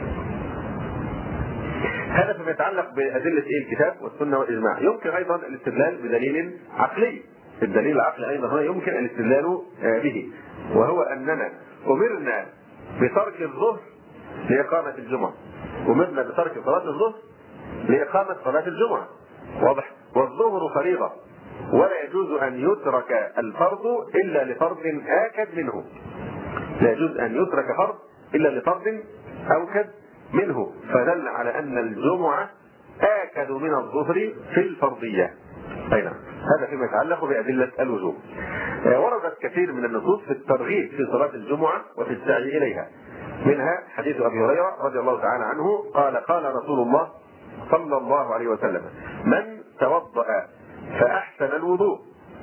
هذا فيما يتعلق بأدلة الكتاب والسنة والإجماع. يمكن أيضا الاستدلال بدليل عقلي. الدليل العقلي أيضا هنا يمكن الاستدلال به، وهو أننا أمرنا بترك الظهر لإقامة الجمعة، أمرنا بترك صلاة الظهر لإقامة صلاة الجمعة، واضح؟ والظهر فريضة ولا يجوز أن يترك الفرض إلا لفرض آكد منه، لا يجوز أن يترك فرض إلا لفرض أوكد منه، فدل على أن الجمعة آكد من الظهر في الفرضية. أي نعم، هذا فيما يتعلق بأدلة الوجوب. وردت كثير من النصوص في الترغيب في صلاة الجمعة وفي السعي إليها، منها حديث أبي هريرة رضي الله تعالى عنه قال: قال رسول الله صلى الله عليه وسلم: من توضأ فأحسن الوضوء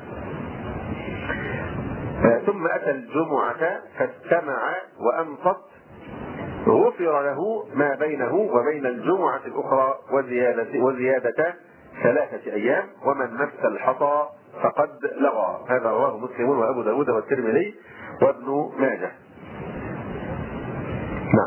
ثم أتى الجمعة فاستمع وأنصت غفر له ما بينه وبين الجمعة الأخرى وزيادة, وزيادة ثلاثة أيام، ومن مس الحصى فقد لغى. هذا رواه مسلم وأبو داود والترمذي وابن ماجه. نعم.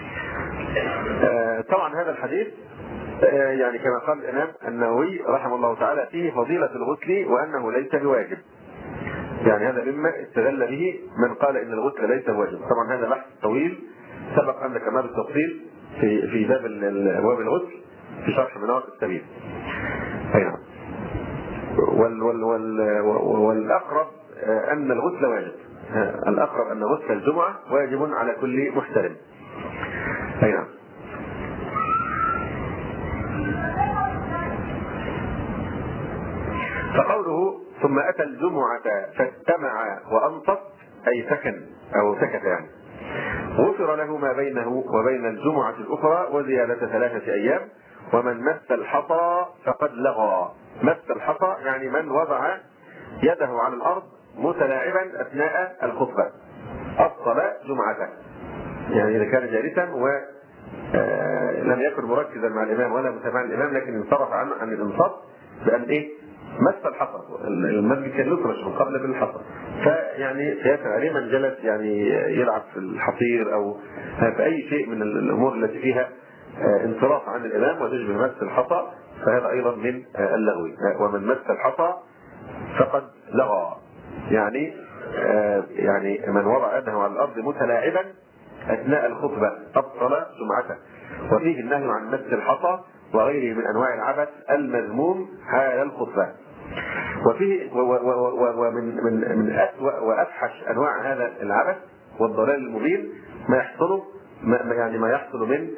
آه طبعا هذا الحديث آه يعني كما قال الإمام النووي رحمه الله تعالى فيه فضيلة الغسل وأنه ليس بواجب. يعني هذا مما استدل به من قال إن الغسل ليس بواجب. طبعا هذا بحث طويل سبق أن ذكرناه بالتفصيل في في باب أبواب الغسل في شرح منار السبيل. أي نعم. وال وال وال والأقرب أن الغسل واجب، الأقرب أن غسل الجمعة واجب على كل محترم. أي نعم. فقوله ثم أتى الجمعة فاستمع وأنصت أي سكن أو سكت يعني، غفر له ما بينه وبين الجمعة الأخرى وزيادة ثلاثة أيام. ومن مس الحصى فقد لغى. مس الحصى يعني من وضع يده على الأرض متلاعبا أثناء الخطبة أبطل جمعته. يعني إذا كان جالسا ولم يكن مركزا مع الإمام ولا متابعا الإمام لكن انصرف عنه عن الانصات بأن إيه مس الحصى. المسجد كان يفرش من قبل بالحصى، فيعني سياسة عليه من جلس يعني يلعب في الحصير أو في أي شيء من الأمور التي فيها انصراف عن الإمام وتشبه مس الحصى، فهذا أيضا من اللغو. ومن مس الحصى فقد لغى، يعني يعني من وضع يده على الأرض متلاعبا أثناء الخطبة أبطل جمعته. وفيه النهي عن مس الحصى وغيره من أنواع العبث المذموم حال الخطبة. وفيه ومن من من أسوأ وأفحش أنواع هذا العبث والضلال المبين ما يحصل ما يعني ما يحصل من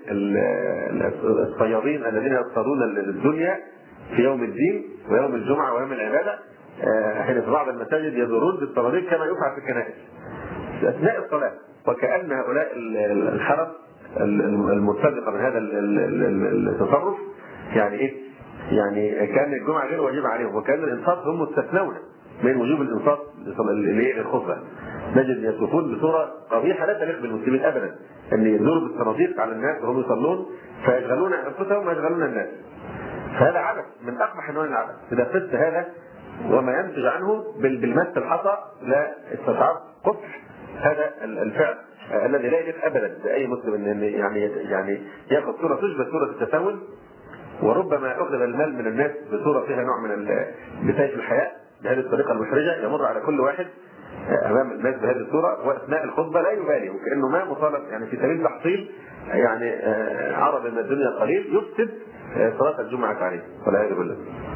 الصيادين الذين يصطادون الدنيا في يوم الدين ويوم الجمعة ويوم العبادة، حين في بعض المساجد يدورون بالصناديق كما يفعل في الكنائس أثناء الصلاة، وكأن هؤلاء الحرس المرتزقة من هذا التصرف يعني إيه؟ يعني كان الجمعة غير واجب عليهم، وكأن الإنصات هم مستثنون من وجوب الإنصات للخطبة. نجد يصفون بصورة قبيحة لا تليق بالمسلمين أبدا، أن يدوروا بالصناديق على الناس وهم يصلون فيشغلون أنفسهم ويشغلون الناس. فهذا عبث من أقبح أنواع العبث. إذا قست هذا وما ينتج عنه بالمس الحصى لا استشعر قبح هذا الفعل الذي لا يليق ابدا باي مسلم ان يعني يعني ياخذ صوره تشبه صوره التسول، وربما اخذ المال من الناس بصوره فيها نوع من بسيف الحياء بهذه الطريقه المحرجه، يمر على كل واحد امام الناس بهذه الصوره واثناء الخطبه لا يبالي، وكانه ما مطالب يعني في سبيل تحصيل يعني عرض من الدنيا قليل يفسد صلاه الجمعه عليه والعياذ بالله.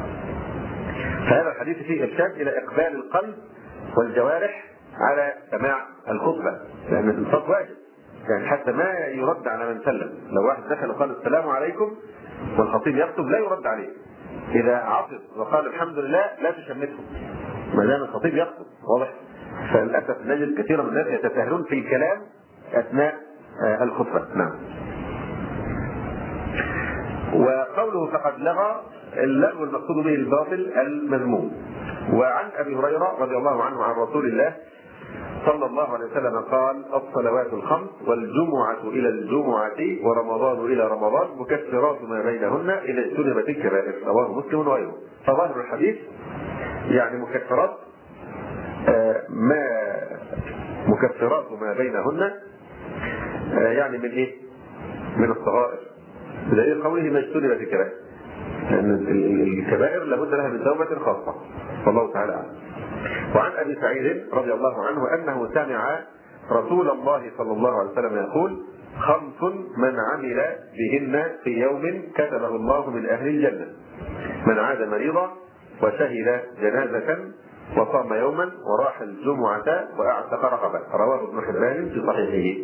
فهذا الحديث فيه ارشاد الى اقبال القلب والجوارح على سماع الخطبه، لان الانصات واجب، يعني حتى ما يرد على من سلم. لو واحد دخل وقال السلام عليكم والخطيب يخطب لا يرد عليه. اذا عطس وقال الحمد لله لا تشمته ما دام الخطيب يخطب، واضح؟ فللاسف نجد كثيرا من الناس يتساهلون في الكلام اثناء الخطبه. نعم. وقوله فقد لغى، اللغو المقصود به الباطل المذموم. وعن ابي هريره رضي الله عنه عن رسول الله صلى الله عليه وسلم قال: الصلوات الخمس والجمعة إلى الجمعة ورمضان إلى رمضان مكفرات ما بينهن إذا اجتنبت الكبائر، رواه مسلم وغيره. فظاهر الحديث يعني مكفرات ما مكفرات ما بينهن يعني من إيه؟ من الصغائر، بدليل قوله ما اجتنبت الكبائر، لأن الكبائر لابد لها من توبة خاصة، والله تعالى أعلم. وعن ابي سعيد رضي الله عنه انه سمع رسول الله صلى الله عليه وسلم يقول: خمس من عمل بهن في يوم كتبه الله من اهل الجنه: من عاد مريضا وشهد جنازه وصام يوما وراح الجمعه واعتق رقبه، رواه ابن حبان في صحيحه.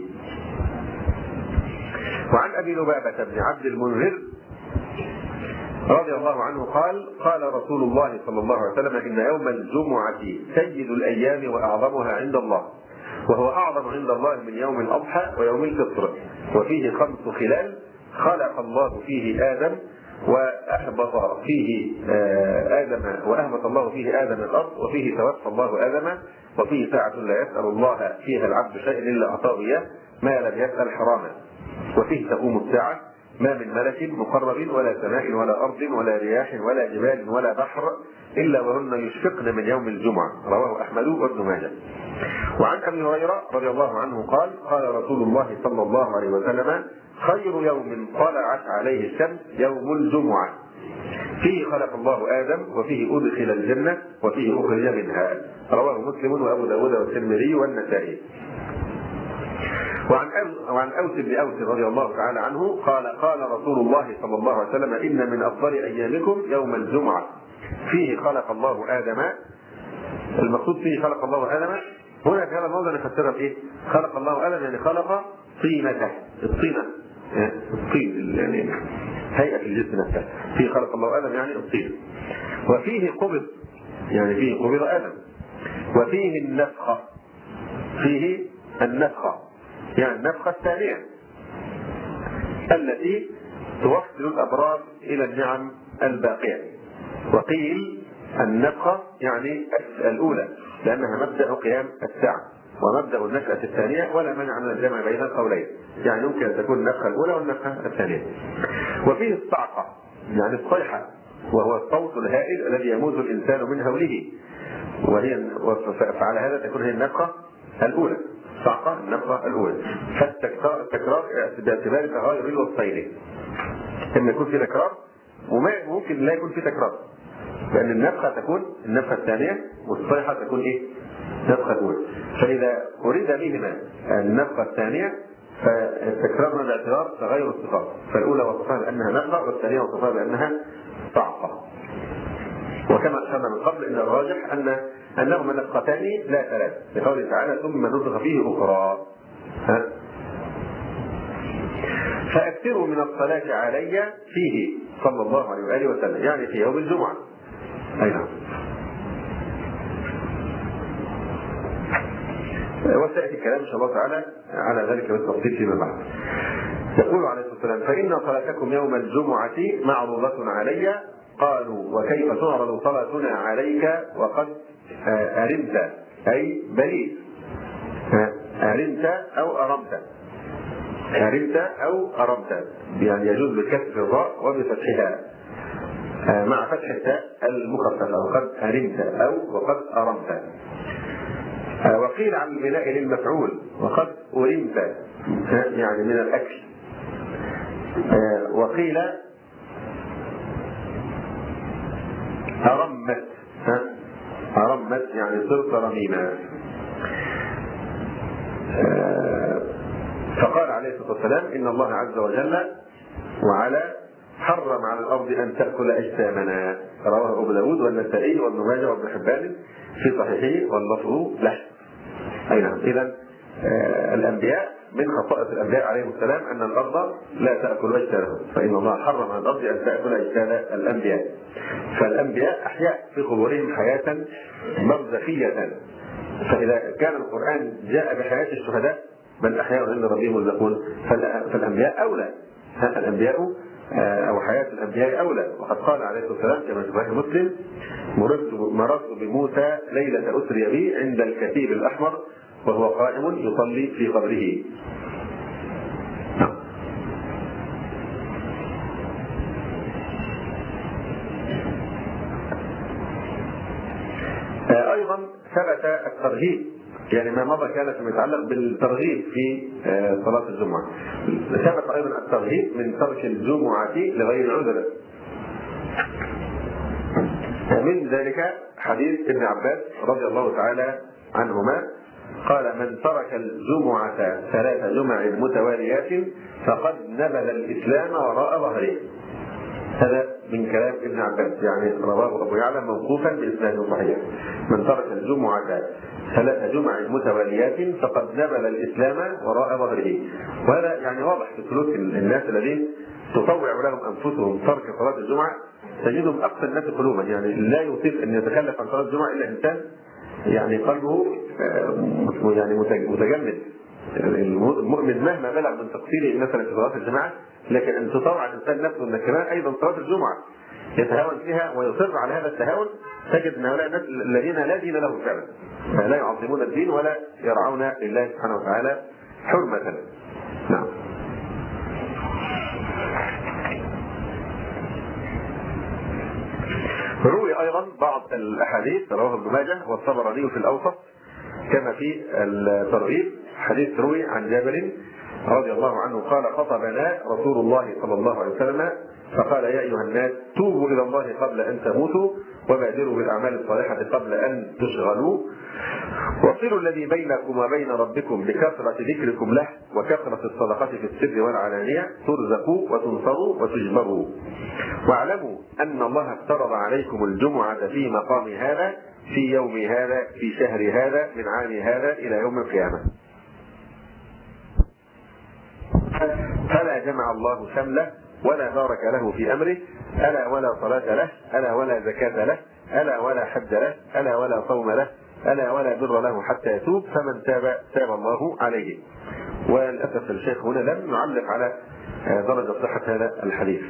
وعن ابي لبابه بن عبد المنذر رضي الله عنه قال: قال رسول الله صلى الله عليه وسلم: إن يوم الجمعة سيد الأيام وأعظمها عند الله، وهو أعظم عند الله من يوم الأضحى ويوم الفطر، وفيه خمس خلال: خلق الله فيه آدم وأهبط فيه آدم وأهبط الله فيه آدم الأرض، وفيه توفى الله آدم، وفيه ساعة لا يسأل الله فيها العبد شيئا إلا أعطاه إياه ما لم يسأل حراما، وفيه تقوم الساعة ما من ملك مقرب ولا سماء ولا أرض ولا رياح ولا جبال ولا بحر إلا وهن يشفقن من يوم الجمعة، رواه أحمد وابن ماجه. وعن أبي هريرة رضي الله عنه قال: قال رسول الله صلى الله عليه وسلم: خير يوم طلعت عليه الشمس يوم الجمعة، فيه خلق الله آدم وفيه أدخل الجنة وفيه أخرج منها، رواه مسلم وأبو داود والترمذي والنسائي. وعن وعن أوس بن أوس رضي الله تعالى عنه قال قال رسول الله صلى الله عليه وسلم إن من أفضل أيامكم يوم الجمعة فيه خلق الله آدم. المقصود فيه خلق الله آدم هنا في هذا الموضع نفسرها بإيه؟ خلق الله آدم يعني خلق طينته، الطينة الطين يعني هيئة الجسم نفسه. فيه خلق الله آدم يعني الطين. وفيه قبض يعني فيه قبض آدم. وفيه النفخة، فيه النفخة يعني النفخة الثانية التي توصل الأبرار إلى النعم الباقية. وقيل النفخة يعني الأولى لأنها مبدأ قيام الساعة ومبدأ النفخة الثانية، ولا مانع من الجمع بين القولين، يعني يمكن أن تكون النفخة الأولى والنفخة الثانية. وفيه الصعقة يعني الصيحة، وهو الصوت الهائل الذي يموت الإنسان من هوله، وهي فعلى هذا تكون هي النفخة الأولى، الصعقة النفخة الأولى. فالتكرار التكرار باعتبار تغير الوصفين، إما يكون في تكرار وممكن لا يكون في تكرار، لأن النفخة تكون النفخة الثانية والصيحة تكون إيه؟ النفخة الأولى. فإذا أريد بهما النفخة الثانية فالتكرار باعتبار تغير الصفات، فالأولى وصفها بأنها نفخة والثانية وصفها بأنها صعقة. وكما أشرنا من قبل أن الراجح أن أنهما نفختان لا ثلاث، لقوله تعالى ثم نفخ فيه أخرى. ها؟ فأكثروا من الصلاة علي فيه صلى الله عليه وآله وسلم، يعني في يوم الجمعة. أي نعم. وسيأتي الكلام إن شاء الله تعالى على ذلك بالتفصيل فيما بعد. يقول عليه الصلاة والسلام فإن صلاتكم يوم الجمعة معروضة علي. قالوا وكيف تعرض صلاتنا عليك وقد أرمت أي بليت، أرمت أو أرمت، أرمت أو أرمت يعني يجوز بكسر الراء وبفتحها مع فتح التاء المخففة، وقد أرمت أو وقد أرمت. وقيل عن البناء للمفعول وقد أرمت يعني من الأكل. وقيل أرمت أرمت يعني صرت رميما. فقال عليه الصلاة والسلام إن الله عز وجل وعلا حرم على الأرض أن تأكل أجسامنا، رواه أبو داود والنسائي وابن ماجه وابن حبان في صحيحه واللفظ له. أي نعم. إذن الأنبياء من خصائص الأنبياء عليهم السلام أن الأرض لا تأكل أجسادهم، فإن الله حرم على الأرض أن تأكل أجساد الأنبياء. فالأنبياء أحياء في قبورهم حياة برزخية، فإذا كان القرآن جاء بحياة الشهداء بل أحياء عند ربهم يرزقون فالأنبياء أولى، الأنبياء أو حياة الأنبياء أولى. وقد قال عليه الصلاة والسلام كما في صحيح مسلم مررت بموسى ليلة أسري بي عند الكثيب الأحمر وهو قائم يصلي في قبره. أيضا ثبت الترغيب، يعني ما مضى كان فيما يتعلق بالترغيب في صلاة الجمعة. ثبت أيضا الترغيب من ترك الجمعة لغير عذر. من ذلك حديث ابن عباس رضي الله تعالى عنهما قال من ترك الجمعة ثلاث جمع متواليات فقد نبذ الإسلام وراء ظهره. هذا من كلام ابن عباس، يعني رواه أبو يعلى موقوفا بإسناد صحيح. من ترك الجمعة ثلاث جمع متواليات فقد نبذ الإسلام وراء ظهره. وهذا يعني واضح في سلوك الناس الذين تطوع لهم أنفسهم ترك صلاة الجمعة، تجدهم أقسى الناس قلوبا، يعني لا يطيق أن يتكلف عن صلاة الجمعة إلا إنسان يعني قلبه يعني متجمد. المؤمن مهما بلغ من تقصيره مثلا في صلاة الجماعة، لكن أن تطوع الإنسان نفسه أن كمان أيضا صلاة الجمعة يتهاون فيها ويصر على هذا التهاون، تجد أن هؤلاء الناس الذين لا دين لهم فعلا، لا يعظمون الدين ولا يرعون لله سبحانه وتعالى حرمة. نعم. روي أيضا بعض الأحاديث رواه ابن ماجه والطبراني في الأوسط كما في الترغيب، حديث روي عن جابر رضي الله عنه قال خطبنا رسول الله صلى الله عليه وسلم فقال يا أيها الناس توبوا إلى الله قبل أن تموتوا وبادروا بالأعمال الصالحة قبل أن تشغلوا وصلوا الذي بينكم وبين ربكم بكثرة ذكركم له وكثرة الصدقة في السر والعلانية ترزقوا وتنصروا وتجبروا. واعلموا أن الله افترض عليكم الجمعة في مقام هذا في يوم هذا في شهر هذا من عام هذا إلى يوم القيامة. فلا جمع الله شمله ولا بارك له في أمره، ألا ولا صلاة له، ألا ولا زكاة له، ألا ولا حج له، ألا ولا صوم له، ألا ولا بر له حتى يتوب، فمن تاب تاب الله عليه. وللأسف الشيخ هنا لم يعلق على درجة صحة هذا الحديث.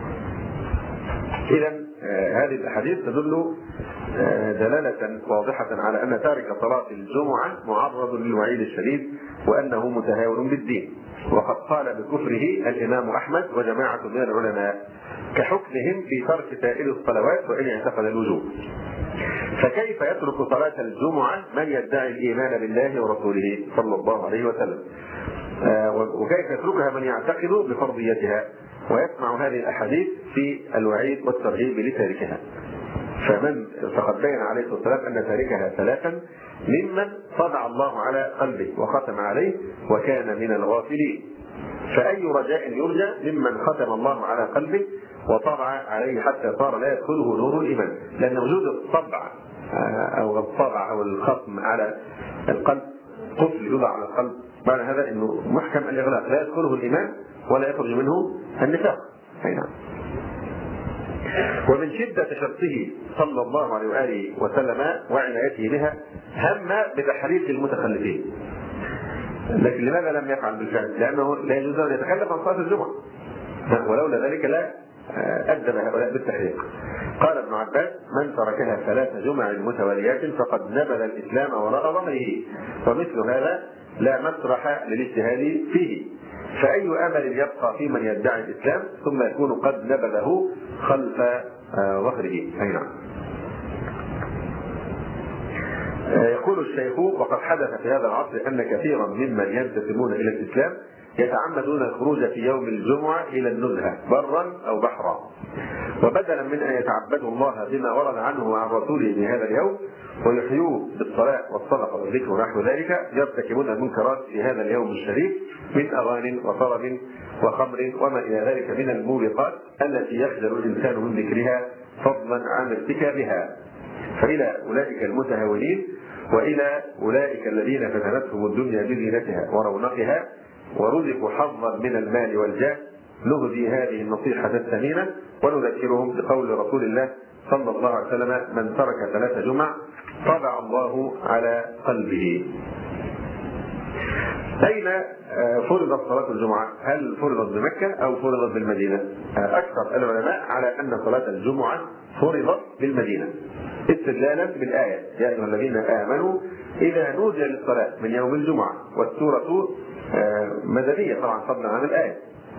إذا هذه الأحاديث تدل دلالة واضحة على أن تارك صلاة الجمعة معرض للوعيد الشديد وأنه متهاون بالدين. وقد قال بكفره الإمام أحمد وجماعة من العلماء كحكمهم في ترك سائر الصلوات وإن اعتقد الوجوب. فكيف يترك صلاة الجمعة من يدعي الإيمان بالله ورسوله صلى الله عليه وسلم؟ وكيف يتركها من يعتقد بفرضيتها ويسمع هذه الأحاديث في الوعيد والترهيب لتاركها؟ فمن فقد بين عليه الصلاة والسلام أن تاركها ثلاثا ممن طبع الله على قلبه وختم عليه وكان من الغافلين. فأي رجاء يرجى ممن ختم الله على قلبه وطبع عليه حتى صار لا يدخله نور الإيمان؟ لأن وجود الطبع أو الطبع أو الختم على القلب قفل يوضع على القلب معنى هذا أنه محكم الإغلاق لا يدخله الإيمان ولا يخرج منه النفاق. نعم. ومن شدة شرطه صلى الله عليه وآله وسلم وعنايته بها هم بتحريف المتخلفين. لكن لماذا لم يفعل بالفعل؟ لأنه لا يجوز أن يتخلف عن صلاة الجمعة، ولولا ذلك لا أدب هؤلاء بالتحريق. قال ابن عباس: من تركها ثلاث جمع متواليات فقد نبذ الإسلام وراء ظهره، ومثل هذا لا مسرح للاجتهاد فيه. فأي أمل يبقى في من يدعي الإسلام ثم يكون قد نبذه خلف ظهره؟ أي نعم. يقول الشيخ: وقد حدث في هذا العصر أن كثيرا ممن ينتسبون إلى الإسلام يتعمدون الخروج في يوم الجمعة إلى النزهة برا أو بحرا، وبدلا من أن يتعبدوا الله بما ورد عنه وعن رسوله في هذا اليوم ويحيوه بالصلاة والصدقة والذكر ونحو ذلك، يرتكبون المنكرات في هذا اليوم الشريف من أغاني وطرب وخمر وما إلى ذلك من الموبقات التي يخجل الإنسان من ذكرها فضلا عن ارتكابها. فإلى أولئك المتهاونين وإلى أولئك الذين فتنتهم الدنيا بزينتها ورونقها ورزقوا حظا من المال والجاه نهدي هذه النصيحة الثمينة ونذكرهم بقول رسول الله صلى الله عليه وسلم: من ترك ثلاث جمع طبع الله على قلبه. أين فرضت صلاة الجمعة؟ هل فرضت بمكة أو فرضت بالمدينة؟ أكثر العلماء على أن صلاة الجمعة فرضت بالمدينة استدلالا بالآية: يا أيها الذين آمنوا إذا نودي للصلاة من يوم الجمعة، والسورة مدنية طبعا فضلا عن الآية.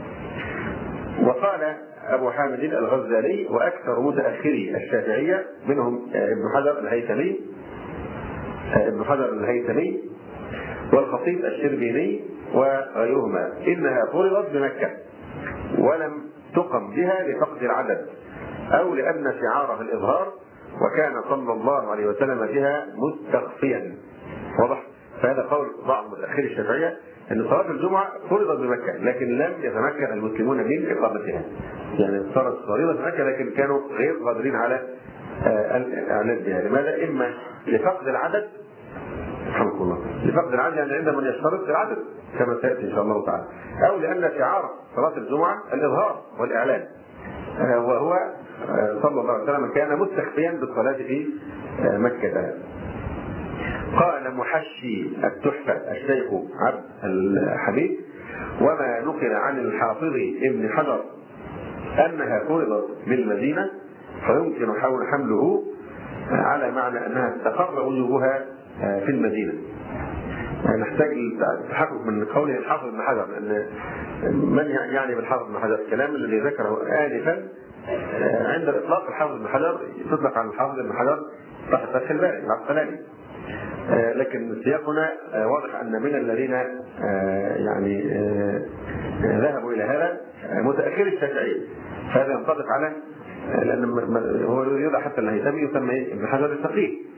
وقال أبو حامد الغزالي وأكثر متأخري الشافعية منهم ابن حجر الهيثمي ابن حجر الهيثمي والخطيب الشربيني وغيرهما إنها فرضت بمكة ولم تقم بها لفقد العدد أو لأن شعارها الإظهار، وكان صلى الله عليه وسلم بها مستخفيا. واضح؟ فهذا قول بعض متأخري الشافعية أن صلاة الجمعة فرضت بمكة لكن لم يتمكن المسلمون من إقامتها. يعني صارت فريضة بمكة لكن كانوا غير قادرين على الإعلان بها. لماذا؟ إما لفقد العدد رحمكم الله لفقد العدد يعني عند من يشترط العدد كما سيأتي إن شاء الله تعالى، أو لأن شعار صلاة الجمعة الإظهار والإعلان، وهو صلى الله عليه وسلم كان مستخفيا بالصلاة في مكة. قال محشي التحفة الشيخ عبد الحميد: وما نقل عن الحافظ ابن حجر أنها فرضت بالمدينة فيمكن حول حمله على معنى أنها استقر وجوبها في المدينة. نحتاج التحقق من قول الحافظ ابن حجر، لأن من يعني بالحافظ ابن حجر الكلام الذي ذكره آنفا عند الإطلاق الحافظ ابن حجر تطلق عن الحافظ ابن حجر تحت فتح الباري العسقلاني، لكن سياقنا واضح أن من الذين يعني ذهبوا إلى هذا متأخر الشافعية، فهذا ينطبق على لأن هو يوضع حتى الهيثمي يسمى ابن حجر الفقيه،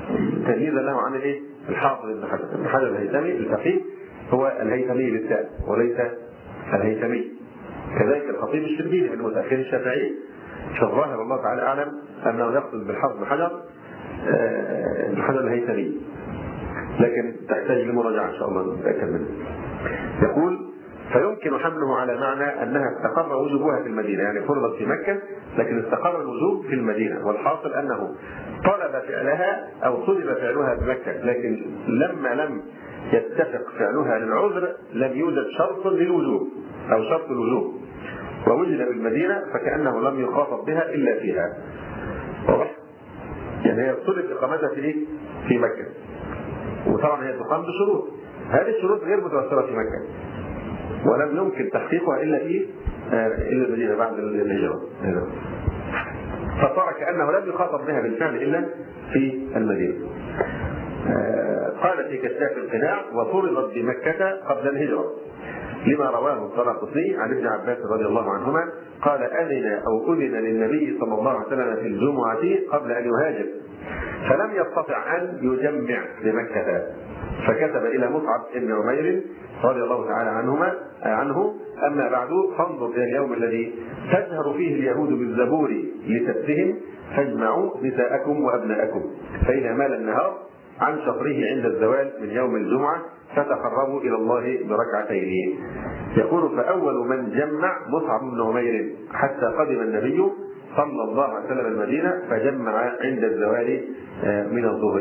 تمييزا له عن الايه؟ الحافظ ابن حجر. ابن حجر الهيثمي الفقيه هو الهيثمي بالتاء وليس الهيثمي. كذلك الخطيب الشربيني من متأخر الشافعي، فالظاهر والله تعالى اعلم انه يقصد بالحافظ ابن حجر ابن حجر الهيثمي، لكن تحتاج لمراجعه ان شاء الله نتاكد منه. يقول: فيمكن حمله على معنى انها استقر وجوبها في المدينه، يعني فرضت في مكه لكن استقر الوجوب في المدينه، والحاصل انه طلب فعلها او طلب فعلها بمكه، لكن لما لم يتفق فعلها للعذر لم يوجد شرط للوجوب او شرط الوجوب، ووجد بالمدينه فكانه لم يخاطب بها الا فيها. واضح؟ يعني هي طلب اقامتها في ايه؟ في مكه، وطبعا هي تقام بشروط، هذه الشروط غير متوفره في مكه ولم يمكن تحقيقها الا في الا المدينه بعد الهجره، فصار كانه لم يخاطب بها بالفعل الا في المدينه. قال في كشاف القناع: وفرضت بمكه قبل الهجره، لما رواه الطرافي عن ابن عباس رضي الله عنهما قال: أذن أو أذن للنبي صلى الله عليه وسلم في الجمعة قبل أن يهاجر، فلم يستطع أن يجمع بمكة، فكتب إلى مصعب بن عمير رضي الله تعالى عنهما عنه: أما بعد فانظر إلى اليوم الذي تجهر فيه اليهود بالزبور لسبتهم، فاجمعوا نساءكم وأبناءكم، فإذا مال النهار عن شطره عند الزوال من يوم الجمعة فتقربوا إلى الله بركعتين. يقول: فأول من جمع مصعب بن عمير حتى قدم النبي صلى الله عليه وسلم المدينة فجمع عند الزوال من الظهر.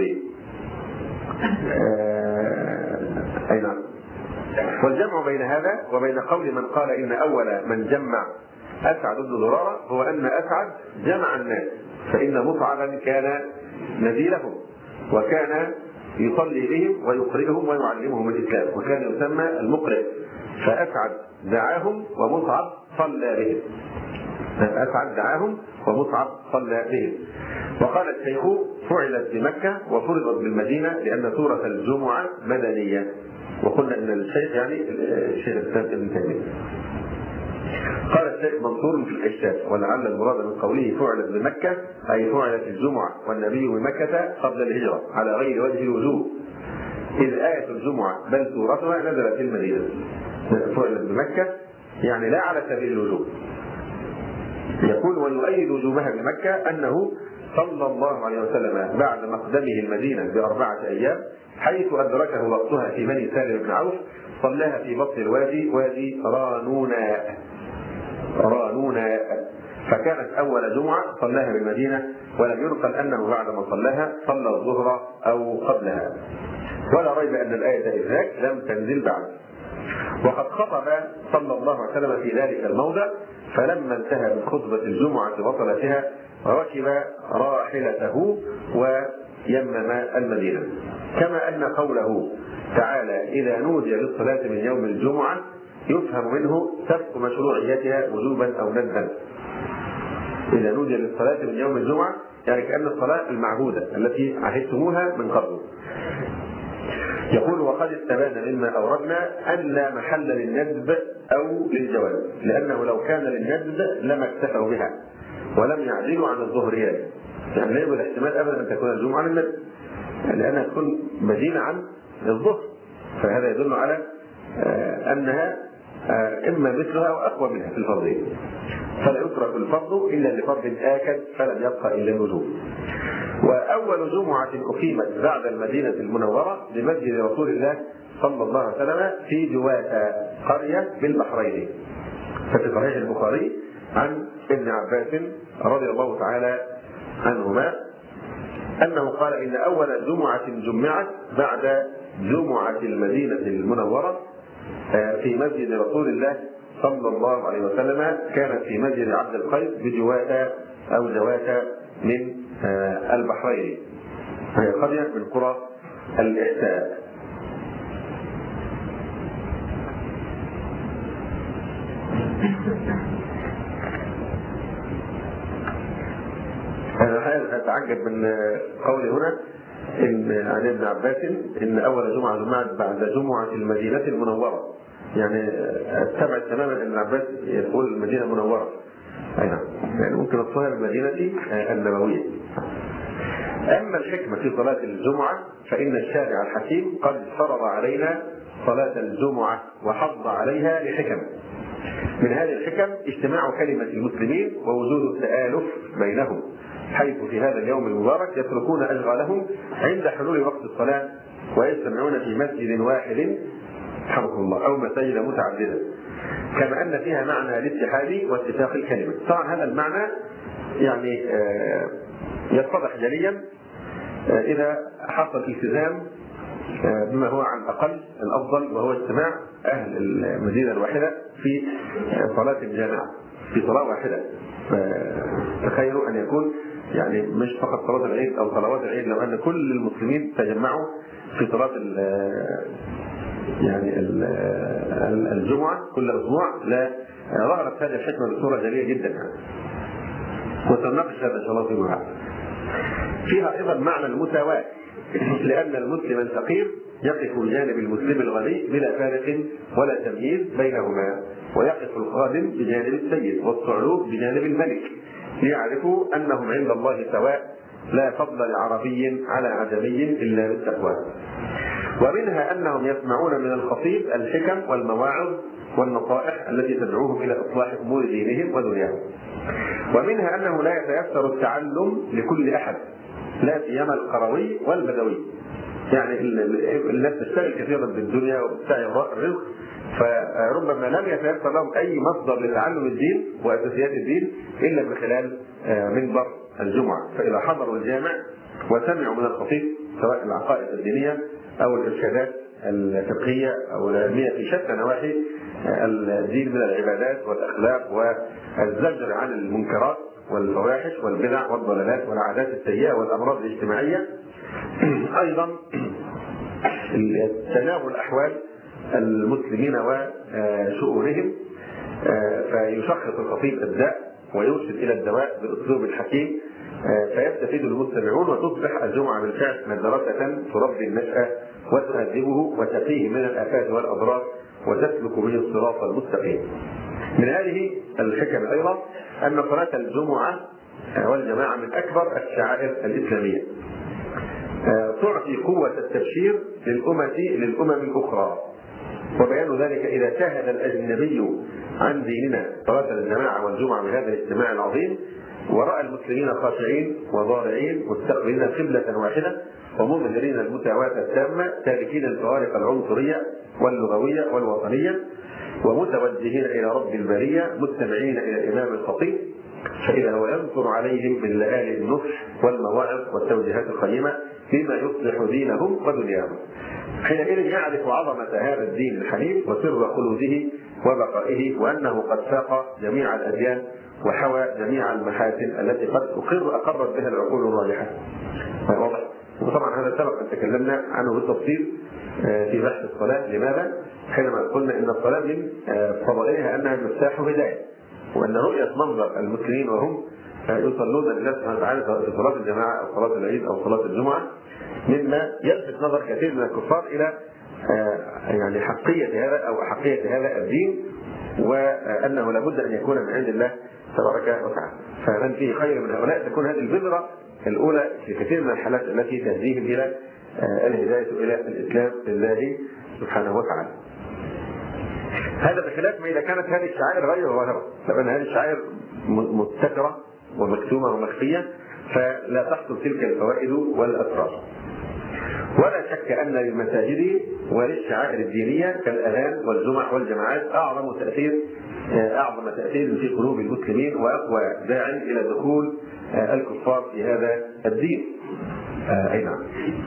أي نعم. والجمع بين هذا وبين قول من قال إن أول من جمع أسعد بن زرارة هو أن أسعد جمع الناس، فإن مصعبا كان نزيلهم وكان يصلي بهم ويقرئهم ويعلمهم الإسلام، وكان يسمى المقرئ، فأسعد دعاهم ومصعب صلى بهم. أسعد دعاهم ومصعب صلى بهم. وقال الشيخ: فعلت بمكة وفرضت بالمدينة لأن سورة الجمعة مدنية. وقلنا أن الشيخ يعني الشيخ الإسلام ابن تيمية. قال الشيخ منصور في الكشاف: ولعل المراد من قوله فعلت بمكة أي فعلت الجمعة والنبي بمكة قبل الهجرة على غير وجه الوجوب، إذ آية الجمعة بل سورتها نزلت في المدينة. فعلت بمكة يعني لا على سبيل الوجوب. يقول: ويؤيد وجوبها بمكة أنه صلى الله عليه وسلم بعد مقدمه المدينة بأربعة أيام حيث أدركه وقتها في بني سالم بن عوف صلاها في بطن الوادي وادي رانوناء رانوناء فكانت أول جمعة صلاها بالمدينة، ولم ينقل أنه بعد ما صلاها صلى الظهر أو قبلها، ولا ريب أن الآية إذاك لم تنزل بعد. وقد خطب صلى الله عليه وسلم في ذلك الموضع، فلما انتهى من خطبة الجمعة وصلتها ركب راحلته ويمم المدينة، كما أن قوله تعالى: إذا نودي للصلاة من يوم الجمعة يفهم منه سبق مشروعيتها وجوبا أو ندبا. إذا نودي للصلاة من يوم الجمعة يعني كأن الصلاة المعهودة التي عهدتموها من قبل. يقول: وقد استبان مما أوردنا أن لا محل للندب أو للجواز، لأنه لو كان للندب لما اكتفوا بها ولم يعدلوا عن الظهريات، يعني لا يوجد احتمال أبدا أن تكون الجمعة للندب لأنها تكون بديلة عن الظهر، فهذا يدل على أنها إما مثلها أو أقوى منها في الفرضية، فلا يترك الفرض إلا لفرض آكد فلم يبقى إلا الوجوب. وأول جمعة أقيمت بعد المدينة المنورة لمسجد رسول الله صلى الله عليه وسلم في جواتا قرية بالبحرين، ففي صحيح البخاري عن ابن عباس رضي الله تعالى عنهما أنه قال: إن أول جمعة جمعت بعد جمعة المدينة المنورة في مسجد رسول الله صلى الله عليه وسلم كانت في مسجد عبد القيس بجواتا أو جواتا من البحرين، هي قرية من قرى الإحساء. أنا أتعجب من قولي هنا إن عن ابن عباس إن أول جمعة جمعت بعد جمعة المدينة المنورة، يعني استبعد تماما أن ابن عباس يقول المدينة المنورة، أي نعم، يعني ممكن نصفها بالمدينة النبوية. أما الحكمة في صلاة الجمعة فإن الشارع الحكيم قد فرض علينا صلاة الجمعة وحض عليها لحكم. من هذه الحكم اجتماع كلمة المسلمين ووجود التآلف بينهم، حيث في هذا اليوم المبارك يتركون أشغالهم عند حلول وقت الصلاة ويجتمعون في مسجد واحد رحمه الله أو مساجد متعددة، كما أن فيها معنى الاتحاد واتفاق الكلمة. طبعا هذا المعنى يعني يتضح جليا إذا حصل التزام بما هو عن أقل الأفضل، وهو اجتماع أهل المدينة الواحدة في صلاة الجامعة في صلاة واحدة. تخيلوا أن يكون يعني مش فقط صلاة العيد أو صلوات العيد، لو أن كل المسلمين تجمعوا في صلاة يعني الجمعة كل أسبوع، لا ظهرت هذه الحكمة بصورة جلية جدا، وسنناقش هذا إن شاء الله فيما بعد. فيها أيضا معنى المساواة، لأن المسلم الفقير يقف بجانب المسلم الغني بلا فارق ولا تمييز بينهما، ويقف الخادم بجانب السيد والصعلوك بجانب الملك، ليعرفوا أنهم عند الله سواء، لا فضل لعربي على عجمي إلا بالتقوى. ومنها أنهم يسمعون من الخطيب الحكم والمواعظ والنصائح التي تدعوهم إلى إصلاح أمور دينهم ودنياهم. ومنها أنه لا يتيسر التعلم لكل أحد، لا سيما القروي والبدوي، يعني الناس تشتغل كثيرا بالدنيا وبتسعي وراء الرزق، فربما لم يتيسر لهم أي مصدر لتعلم الدين وأساسيات الدين إلا من خلال منبر الجمعة. فإذا حضروا الجامع وسمعوا من الخطيب سواء العقائد الدينية أو الإرشادات الفقهية أو العلمية في شتى نواحي الدين من العبادات والأخلاق والزجر عن المنكرات والفواحش والبدع والضلالات والعادات السيئة والأمراض الاجتماعية، أيضا تناول أحوال المسلمين وشؤونهم، فيشخص الخطيب الداء ويرشد إلى الدواء بأسلوب حكيم، فيستفيد المستمعون وتصبح الجمعة بالفعل مدرسة تربي النشأة وتهذبه وتقيه من الآفات والأضرار وتسلك به الصراط المستقيم. من هذه الحكم أيضا أن صلاة الجمعة والجماعة من أكبر الشعائر الإسلامية، تعطي قوة التبشير للأمة للأمم الأخرى، وبيان ذلك إذا شاهد الأجنبي عن ديننا صلاة الجماعة والجمعة بهذا الاجتماع العظيم، ورأى المسلمين خاشعين وضارعين مستقبلين قبلة واحدة ومظهرين المساواة التامة تاركين الفوارق العنصرية واللغوية والوطنية ومتوجهين إلى رب البرية مستمعين إلى الإمام الخطيب، فإذا هو ينصر عليهم من لآلئ النصح والمواعظ والتوجيهات القيمة بما يصلح دينهم ودنياهم. حينئذ يعرف عظمة هذا الدين الحنيف وسر خلوده وبقائه، وأنه قد ساق جميع الأديان وحوى جميع المحاسن التي قد أقر أقرت بها العقول الراجحة. واضح؟ وطبعا هذا سبق أن تكلمنا عنه بالتفصيل في بحث الصلاة. لماذا؟ حينما قلنا إن الصلاة من فضائلها أنها مفتاح هداية، وأن رؤية منظر المسلمين وهم يصلون لله سبحانه وتعالى في صلاة الجماعة أو صلاة العيد أو صلاة الجمعة مما يلفت نظر كثير من الكفار إلى يعني حقية هذا أو أحقية هذا الدين، وأنه لابد أن يكون من عند الله تبارك وتعالى. فمن فيه خير من هؤلاء تكون هذه البذرة الأولى في كثير من الحالات التي تهديهم إلى الهداية إلى الإسلام لله سبحانه وتعالى. هذا بخلاف ما إذا كانت هذه الشعائر غير ظاهرة، لأن هذه الشعائر مستترة ومكتومة ومخفية، فلا تحصل تلك الفوائد والأسرار. ولا شك أن للمساجد وللشعائر الدينية كالأذان والجمع والجماعات أعظم تأثير أعظم تأثير في قلوب المسلمين وأقوى داع إلى دخول الكفار في هذا الدين. أي نعم.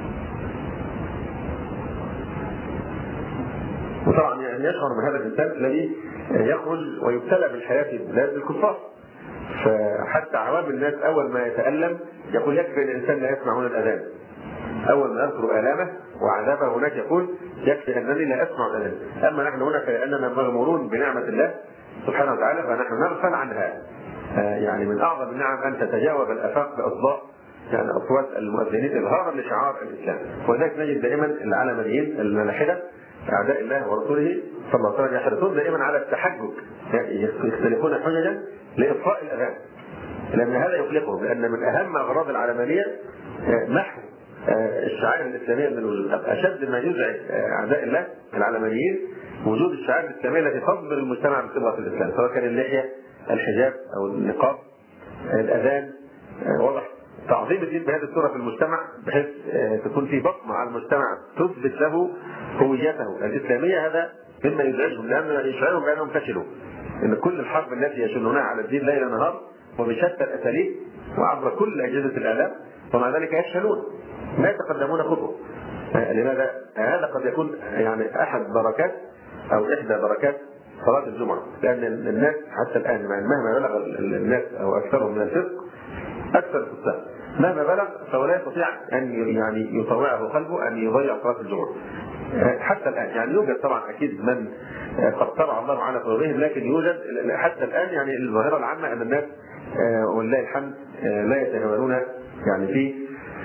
وطبعا يعني يشعر بهذا الإنسان الذي يخرج ويبتلى بالحياة في بلاد الكفار، فحتى عوام الناس أول ما يتألم يقول يكفي أن الإنسان لا يسمع هنا الأذان. أول ما أذكر آلامه وعذابه هناك يقول يكفي أنني لا أسمع الأذان. أما نحن هنا فلأننا مغمورون بنعمة الله سبحانه وتعالى فنحن نغفل عنها. يعني من أعظم النعم أن تتجاوب الآفاق بأصداء يعني أصوات المؤذنين إظهارا لشعار الإسلام. ولذلك نجد دائما العلمانيين الملاحدة أعداء الله ورسوله صلى الله عليه وسلم يحرصون دائما على التحجج، يعني يختلفون حججا لإطفاء الأذان. لأن هذا يقلقهم، لأن من أهم أغراض العلمانية محو الشعائر الإسلامية من الوجود. أشد ما يزعج أعداء الله العلمانيين وجود الشعائر الإسلامية التي تضمن المجتمع بصبغة الإسلام، سواء كان اللحية، الحجاب أو النقاب، الأذان، واضح تعظيم الدين بهذه الصورة في المجتمع بحيث تكون في بصمة على المجتمع تثبت له هويته الإسلامية. هذا مما يزعجهم، لأنه يشعرهم بأنهم فشلوا، إن كل الحرب التي يشنونها على الدين ليل نهار وبشتى الأساليب وعبر كل أجهزة الإعلام، ومع ذلك يفشلون، ما يتقدمون خطوة. لماذا؟ هذا قد يكون يعني أحد بركات أو إحدى بركات صلاة الجمعة، لأن الناس حتى الآن مهما بلغ الناس أو أكثرهم من الفسق، أكثر الفساق مهما بلغ فهو لا يستطيع أن يعني يطوعه قلبه أن يضيع صلاة الجمعة حتى الآن. يعني يوجد طبعا أكيد من قد طبع الله على قلوبهم، لكن يوجد حتى الآن يعني الظاهرة العامة أن الناس ولله الحمد لا يتهاونون يعني في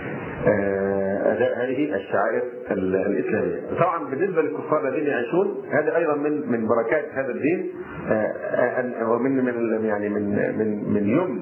أداء هذه الشعائر الإسلامية. طبعا بالنسبة للكفار الذين يعيشون، هذا أيضا من من بركات هذا الدين، ومن من يعني من من من يوم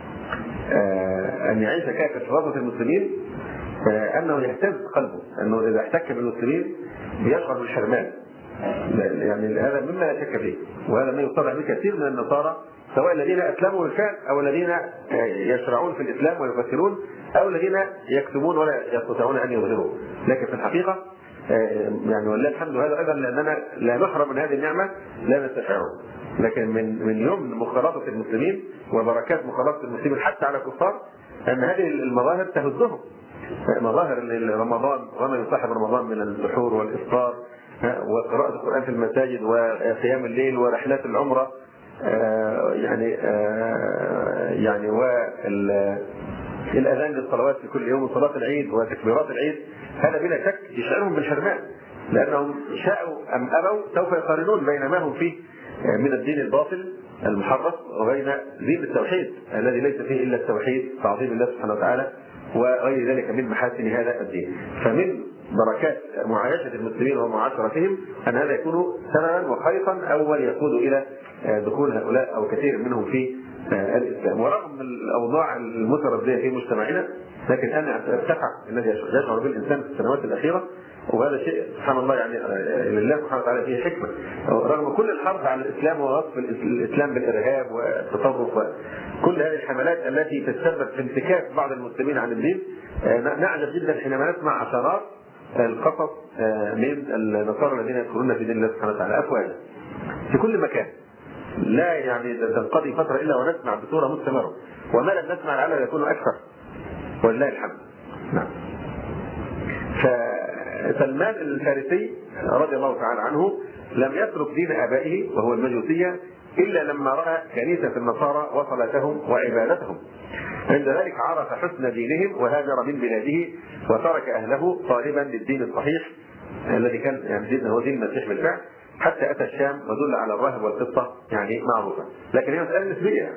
أن يعيش كافر في وسط المسلمين أنه يهتز قلبه، أنه إذا احتك بالمسلمين يشعر بالحرمان. يعني هذا مما لا شك فيه، وهذا ما يصرح به كثير من النصارى، سواء الذين أسلموا بالفعل أو الذين يشرعون في الإسلام ويفسرون أو الذين يكتمون ولا يستطيعون أن يظهروا. لكن في الحقيقة يعني ولله الحمد، هذا أيضا لأننا لا نحرم من هذه النعمة لا نستشعره. لكن من من يوم مخالطة المسلمين وبركات مخالطة المسلمين حتى على الكفار أن هذه المظاهر تهزهم. مظاهر رمضان وما يصاحب رمضان من السحور والإفطار وقراءة القرآن في المساجد وقيام الليل ورحلات العمرة، يعني يعني والأذان للصلوات في كل يوم وصلاة العيد وتكبيرات العيد، هذا بلا شك يشعرهم بالحرمان، لأنهم شاءوا أم أبوا سوف يقارنون بين ما هم فيه من الدين الباطل المحرف وبين دين التوحيد الذي ليس فيه إلا التوحيد، تعظيم الله سبحانه وتعالى وغير ذلك من محاسن هذا الدين. فمن بركات معايشة المسلمين ومعاشرتهم أن هذا يكون سببا وخيطا أول يقود إلى دخول هؤلاء أو كثير منهم في الإسلام. ورغم الأوضاع المتردية في مجتمعنا، لكن أنا ارتفع الذي يشعر به الإنسان في السنوات الأخيرة، وهذا شيء سبحان الله يعني لله سبحانه وتعالى فيه حكمة. رغم كل الحرب على الإسلام ووصف الإسلام بالإرهاب والتطرف وكل هذه الحملات التي تتسبب في انتكاس بعض المسلمين عن الدين، نعجب جدا حينما نسمع عشرات القصص من النصارى الذين يدخلون في دين الله سبحانه وتعالى أفواجا في كل مكان، لا يعني تنقضي فترة إلا ونسمع بصورة مستمرة، وما لم نسمع لعله يكون أكثر ولله الحمد. نعم. فسلمان الفارسي رضي الله تعالى عنه لم يترك دين آبائه وهو المجوسية إلا لما رأى كنيسة النصارى وصلاتهم وعبادتهم. عند ذلك عرف حسن دينهم وهاجر من بلاده وترك أهله طالبا للدين الصحيح الذي كان يعني هو دين المسيح بالفعل، حتى أتى الشام ودل على الراهب والقصة يعني معروفة. لكن هي مسألة نسبية،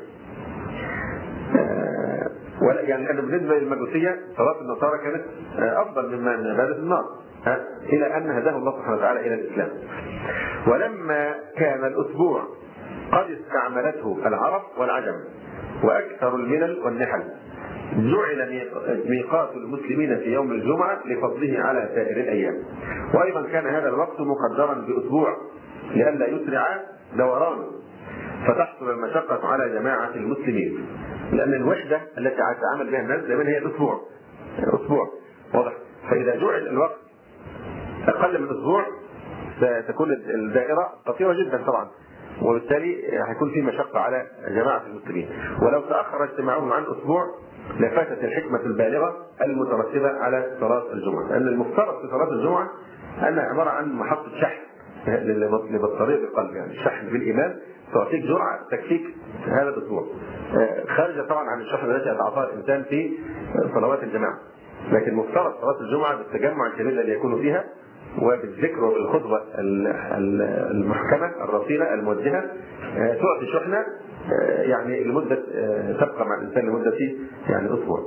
ولا يعني لأن بالنسبة للمجوسية صلاة النصارى كانت أفضل مما عبادة النار، إلى أن هداه الله سبحانه وتعالى إلى الإسلام. ولما كان الأسبوع قد استعملته العرب والعجم وأكثر الملل والنحل، جعل ميقات المسلمين في يوم الجمعة لفضله على سائر الأيام. وأيضا كان هذا الوقت مقدرا بأسبوع لئلا يسرع دورانه فتحصل المشقة على جماعة المسلمين، لأن الوحدة التي تعامل بها الناس دائما هي الأسبوع أسبوع واضح. فإذا جعل الوقت أقل من أسبوع ستكون الدائرة قصيرة جدا طبعا، وبالتالي هيكون في مشقة على جماعة المسلمين. ولو تأخر اجتماعهم عن أسبوع لفاتت الحكمة البالغة المترتبة على صلاة الجمعة، لأن المفترض في صلاة الجمعة أنها عبارة عن محطة شحن لبطارية القلب، يعني شحن بالإيمان تعطيك جرعة تكفيك هذا الأسبوع، خارجة طبعا عن الشحن التي يتعاطاها الإنسان في صلوات الجماعة. لكن مفترض صلاة الجمعة بالتجمع الكبير الذي يكون فيها وبالذكر وبالخطبة المحكمة الرصينة الموجهة تعطي شحنة يعني لمدة تبقى مع الإنسان لمدة يعني أسبوع.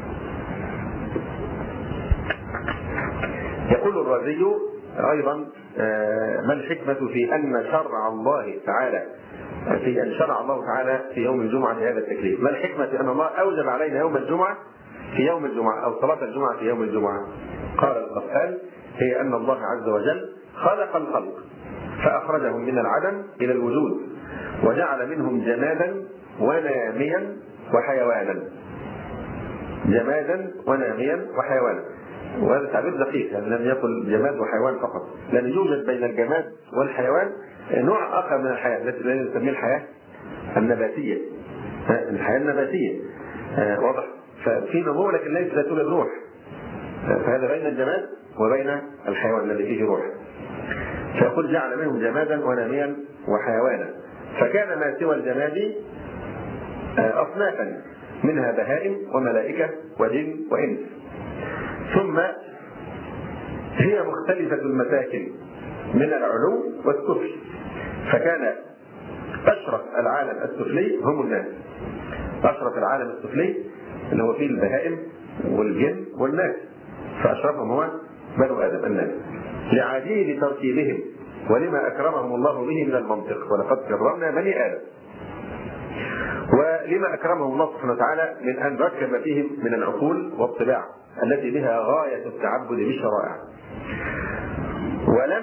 يقول الرازي أيضا: ما الحكمة في أن شرع الله تعالى في أن شرع الله تعالى في يوم الجمعة هذا التكليف؟ ما الحكمة في أن الله أوجب علينا يوم الجمعة في يوم الجمعة أو صلاة الجمعة في يوم الجمعة؟ قال القرآن: هي أن الله عز وجل خلق الخلق فأخرجهم من العدم إلى الوجود، وجعل منهم جمادا وناميا وحيوانا. جمادا وناميا وحيوانا، وهذا تعبير دقيق، يعني لم يقل جماد وحيوان فقط، لأن يوجد بين الجماد والحيوان نوع آخر من الحياة التي نسميه الحياة النباتية. الحياة النباتية واضح، ففي نمو لكن ليس لا توجد روح، فهذا بين الجماد وبين الحيوان الذي فيه روح. فيقول: جعل منهم جمادا وناميا وحيوانا. فكان ما سوى الجماد أصنافا، منها بهائم وملائكة وجن وإنس. ثم هي مختلفة المساكن من العلو والسفل، فكان أشرف العالم السفلي هم الناس. أشرف العالم السفلي اللي هو فيه البهائم والجن والناس، فأشرفهم هو بنو آدم الناس، لعديد تركيبهم ولما أكرمهم الله به من المنطق، ولقد كرمنا بني آدم. ولما أكرمهم الله سبحانه وتعالى من أن ركب فيهم من العقول والطباع التي بها غاية التعبد بالشرائع، ولم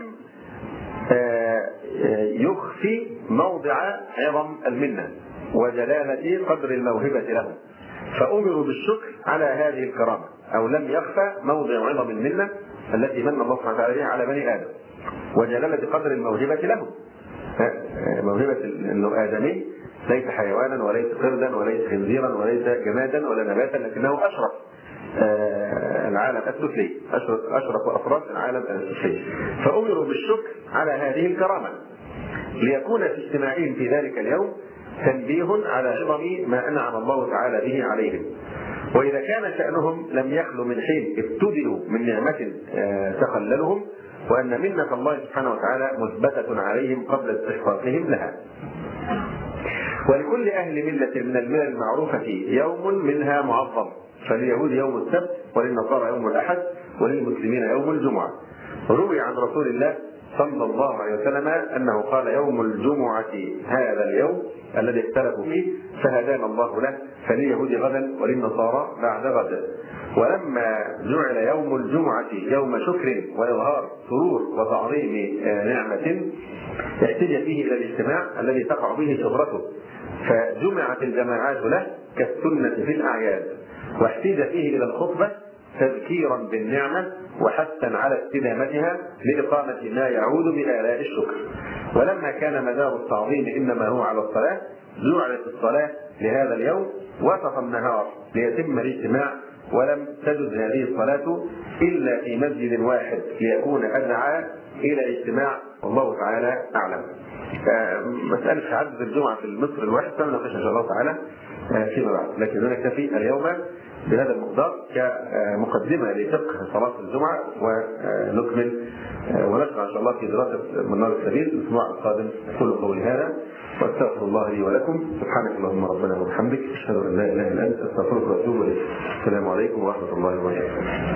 يخفي موضع عظم المنة وجلالة قدر الموهبة لهم، فأمروا بالشكر على هذه الكرامة، أو لم يخفى موضع عظم المنة التي من الله سبحانه وتعالى بها على بني آدم وجلالة قدر الموهبة لهم. موهبة أنه آدمي، ليس حيوانا وليس قردا وليس خنزيرا وليس جمادا ولا نباتا، لكنه أشرف العالم السفلي، أشرف أفراد العالم السفلي، فأمروا بالشكر على هذه الكرامة، ليكون في اجتماعهم في ذلك اليوم تنبيه على عظم ما أنعم الله تعالى به عليهم. وإذا كان شأنهم لم يخلو من حين ابتدئوا من نعمة تخللهم، وأن منة الله سبحانه وتعالى مثبتة عليهم قبل استحقاقهم لها. ولكل أهل ملة من الملل المعروفة يوم منها معظم، فلليهود يوم السبت، وللنصارى يوم الأحد، وللمسلمين يوم الجمعة. روي عن رسول الله صلى الله عليه وسلم أنه قال: يوم الجمعة هذا اليوم الذي اختلفوا فيه فهدانا الله له، فلليهود غدا وللنصارى بعد غد. ولما جعل يوم الجمعة يوم شكر وإظهار سرور وتعظيم نعمة، احتج فيه إلى الاجتماع الذي تقع به شهرته، فجمعت الجماعات له كالسنة في الأعياد، واحتج فيه إلى الخطبة تذكيرا بالنعمة وحثا على استدامتها لإقامة ما يعود بآلاء الشكر. ولما كان مدار التعظيم إنما هو على الصلاة، جعلت الصلاة لهذا اليوم وسط النهار ليتم الاجتماع، ولم تجد هذه الصلاة إلا في مسجد واحد ليكون أدعى إلى الاجتماع، والله تعالى أعلم. مسألة عدد الجمعة في مصر الواحد سنناقشها إن شاء الله تعالى فيما بعد، لكن نكتفي اليوم بهذا المقدار كمقدمة لفقه صلاة الجمعة، ونكمل ونشرع إن شاء الله في دراسة منار السبيل الأسبوع القادم. كل قولي هذا واستغفر الله لي ولكم. سبحانك اللهم ربنا وبحمدك، أشهد أن لا إله إلا أنت، أستغفرك وأتوب إليك. السلام عليكم ورحمة الله وبركاته.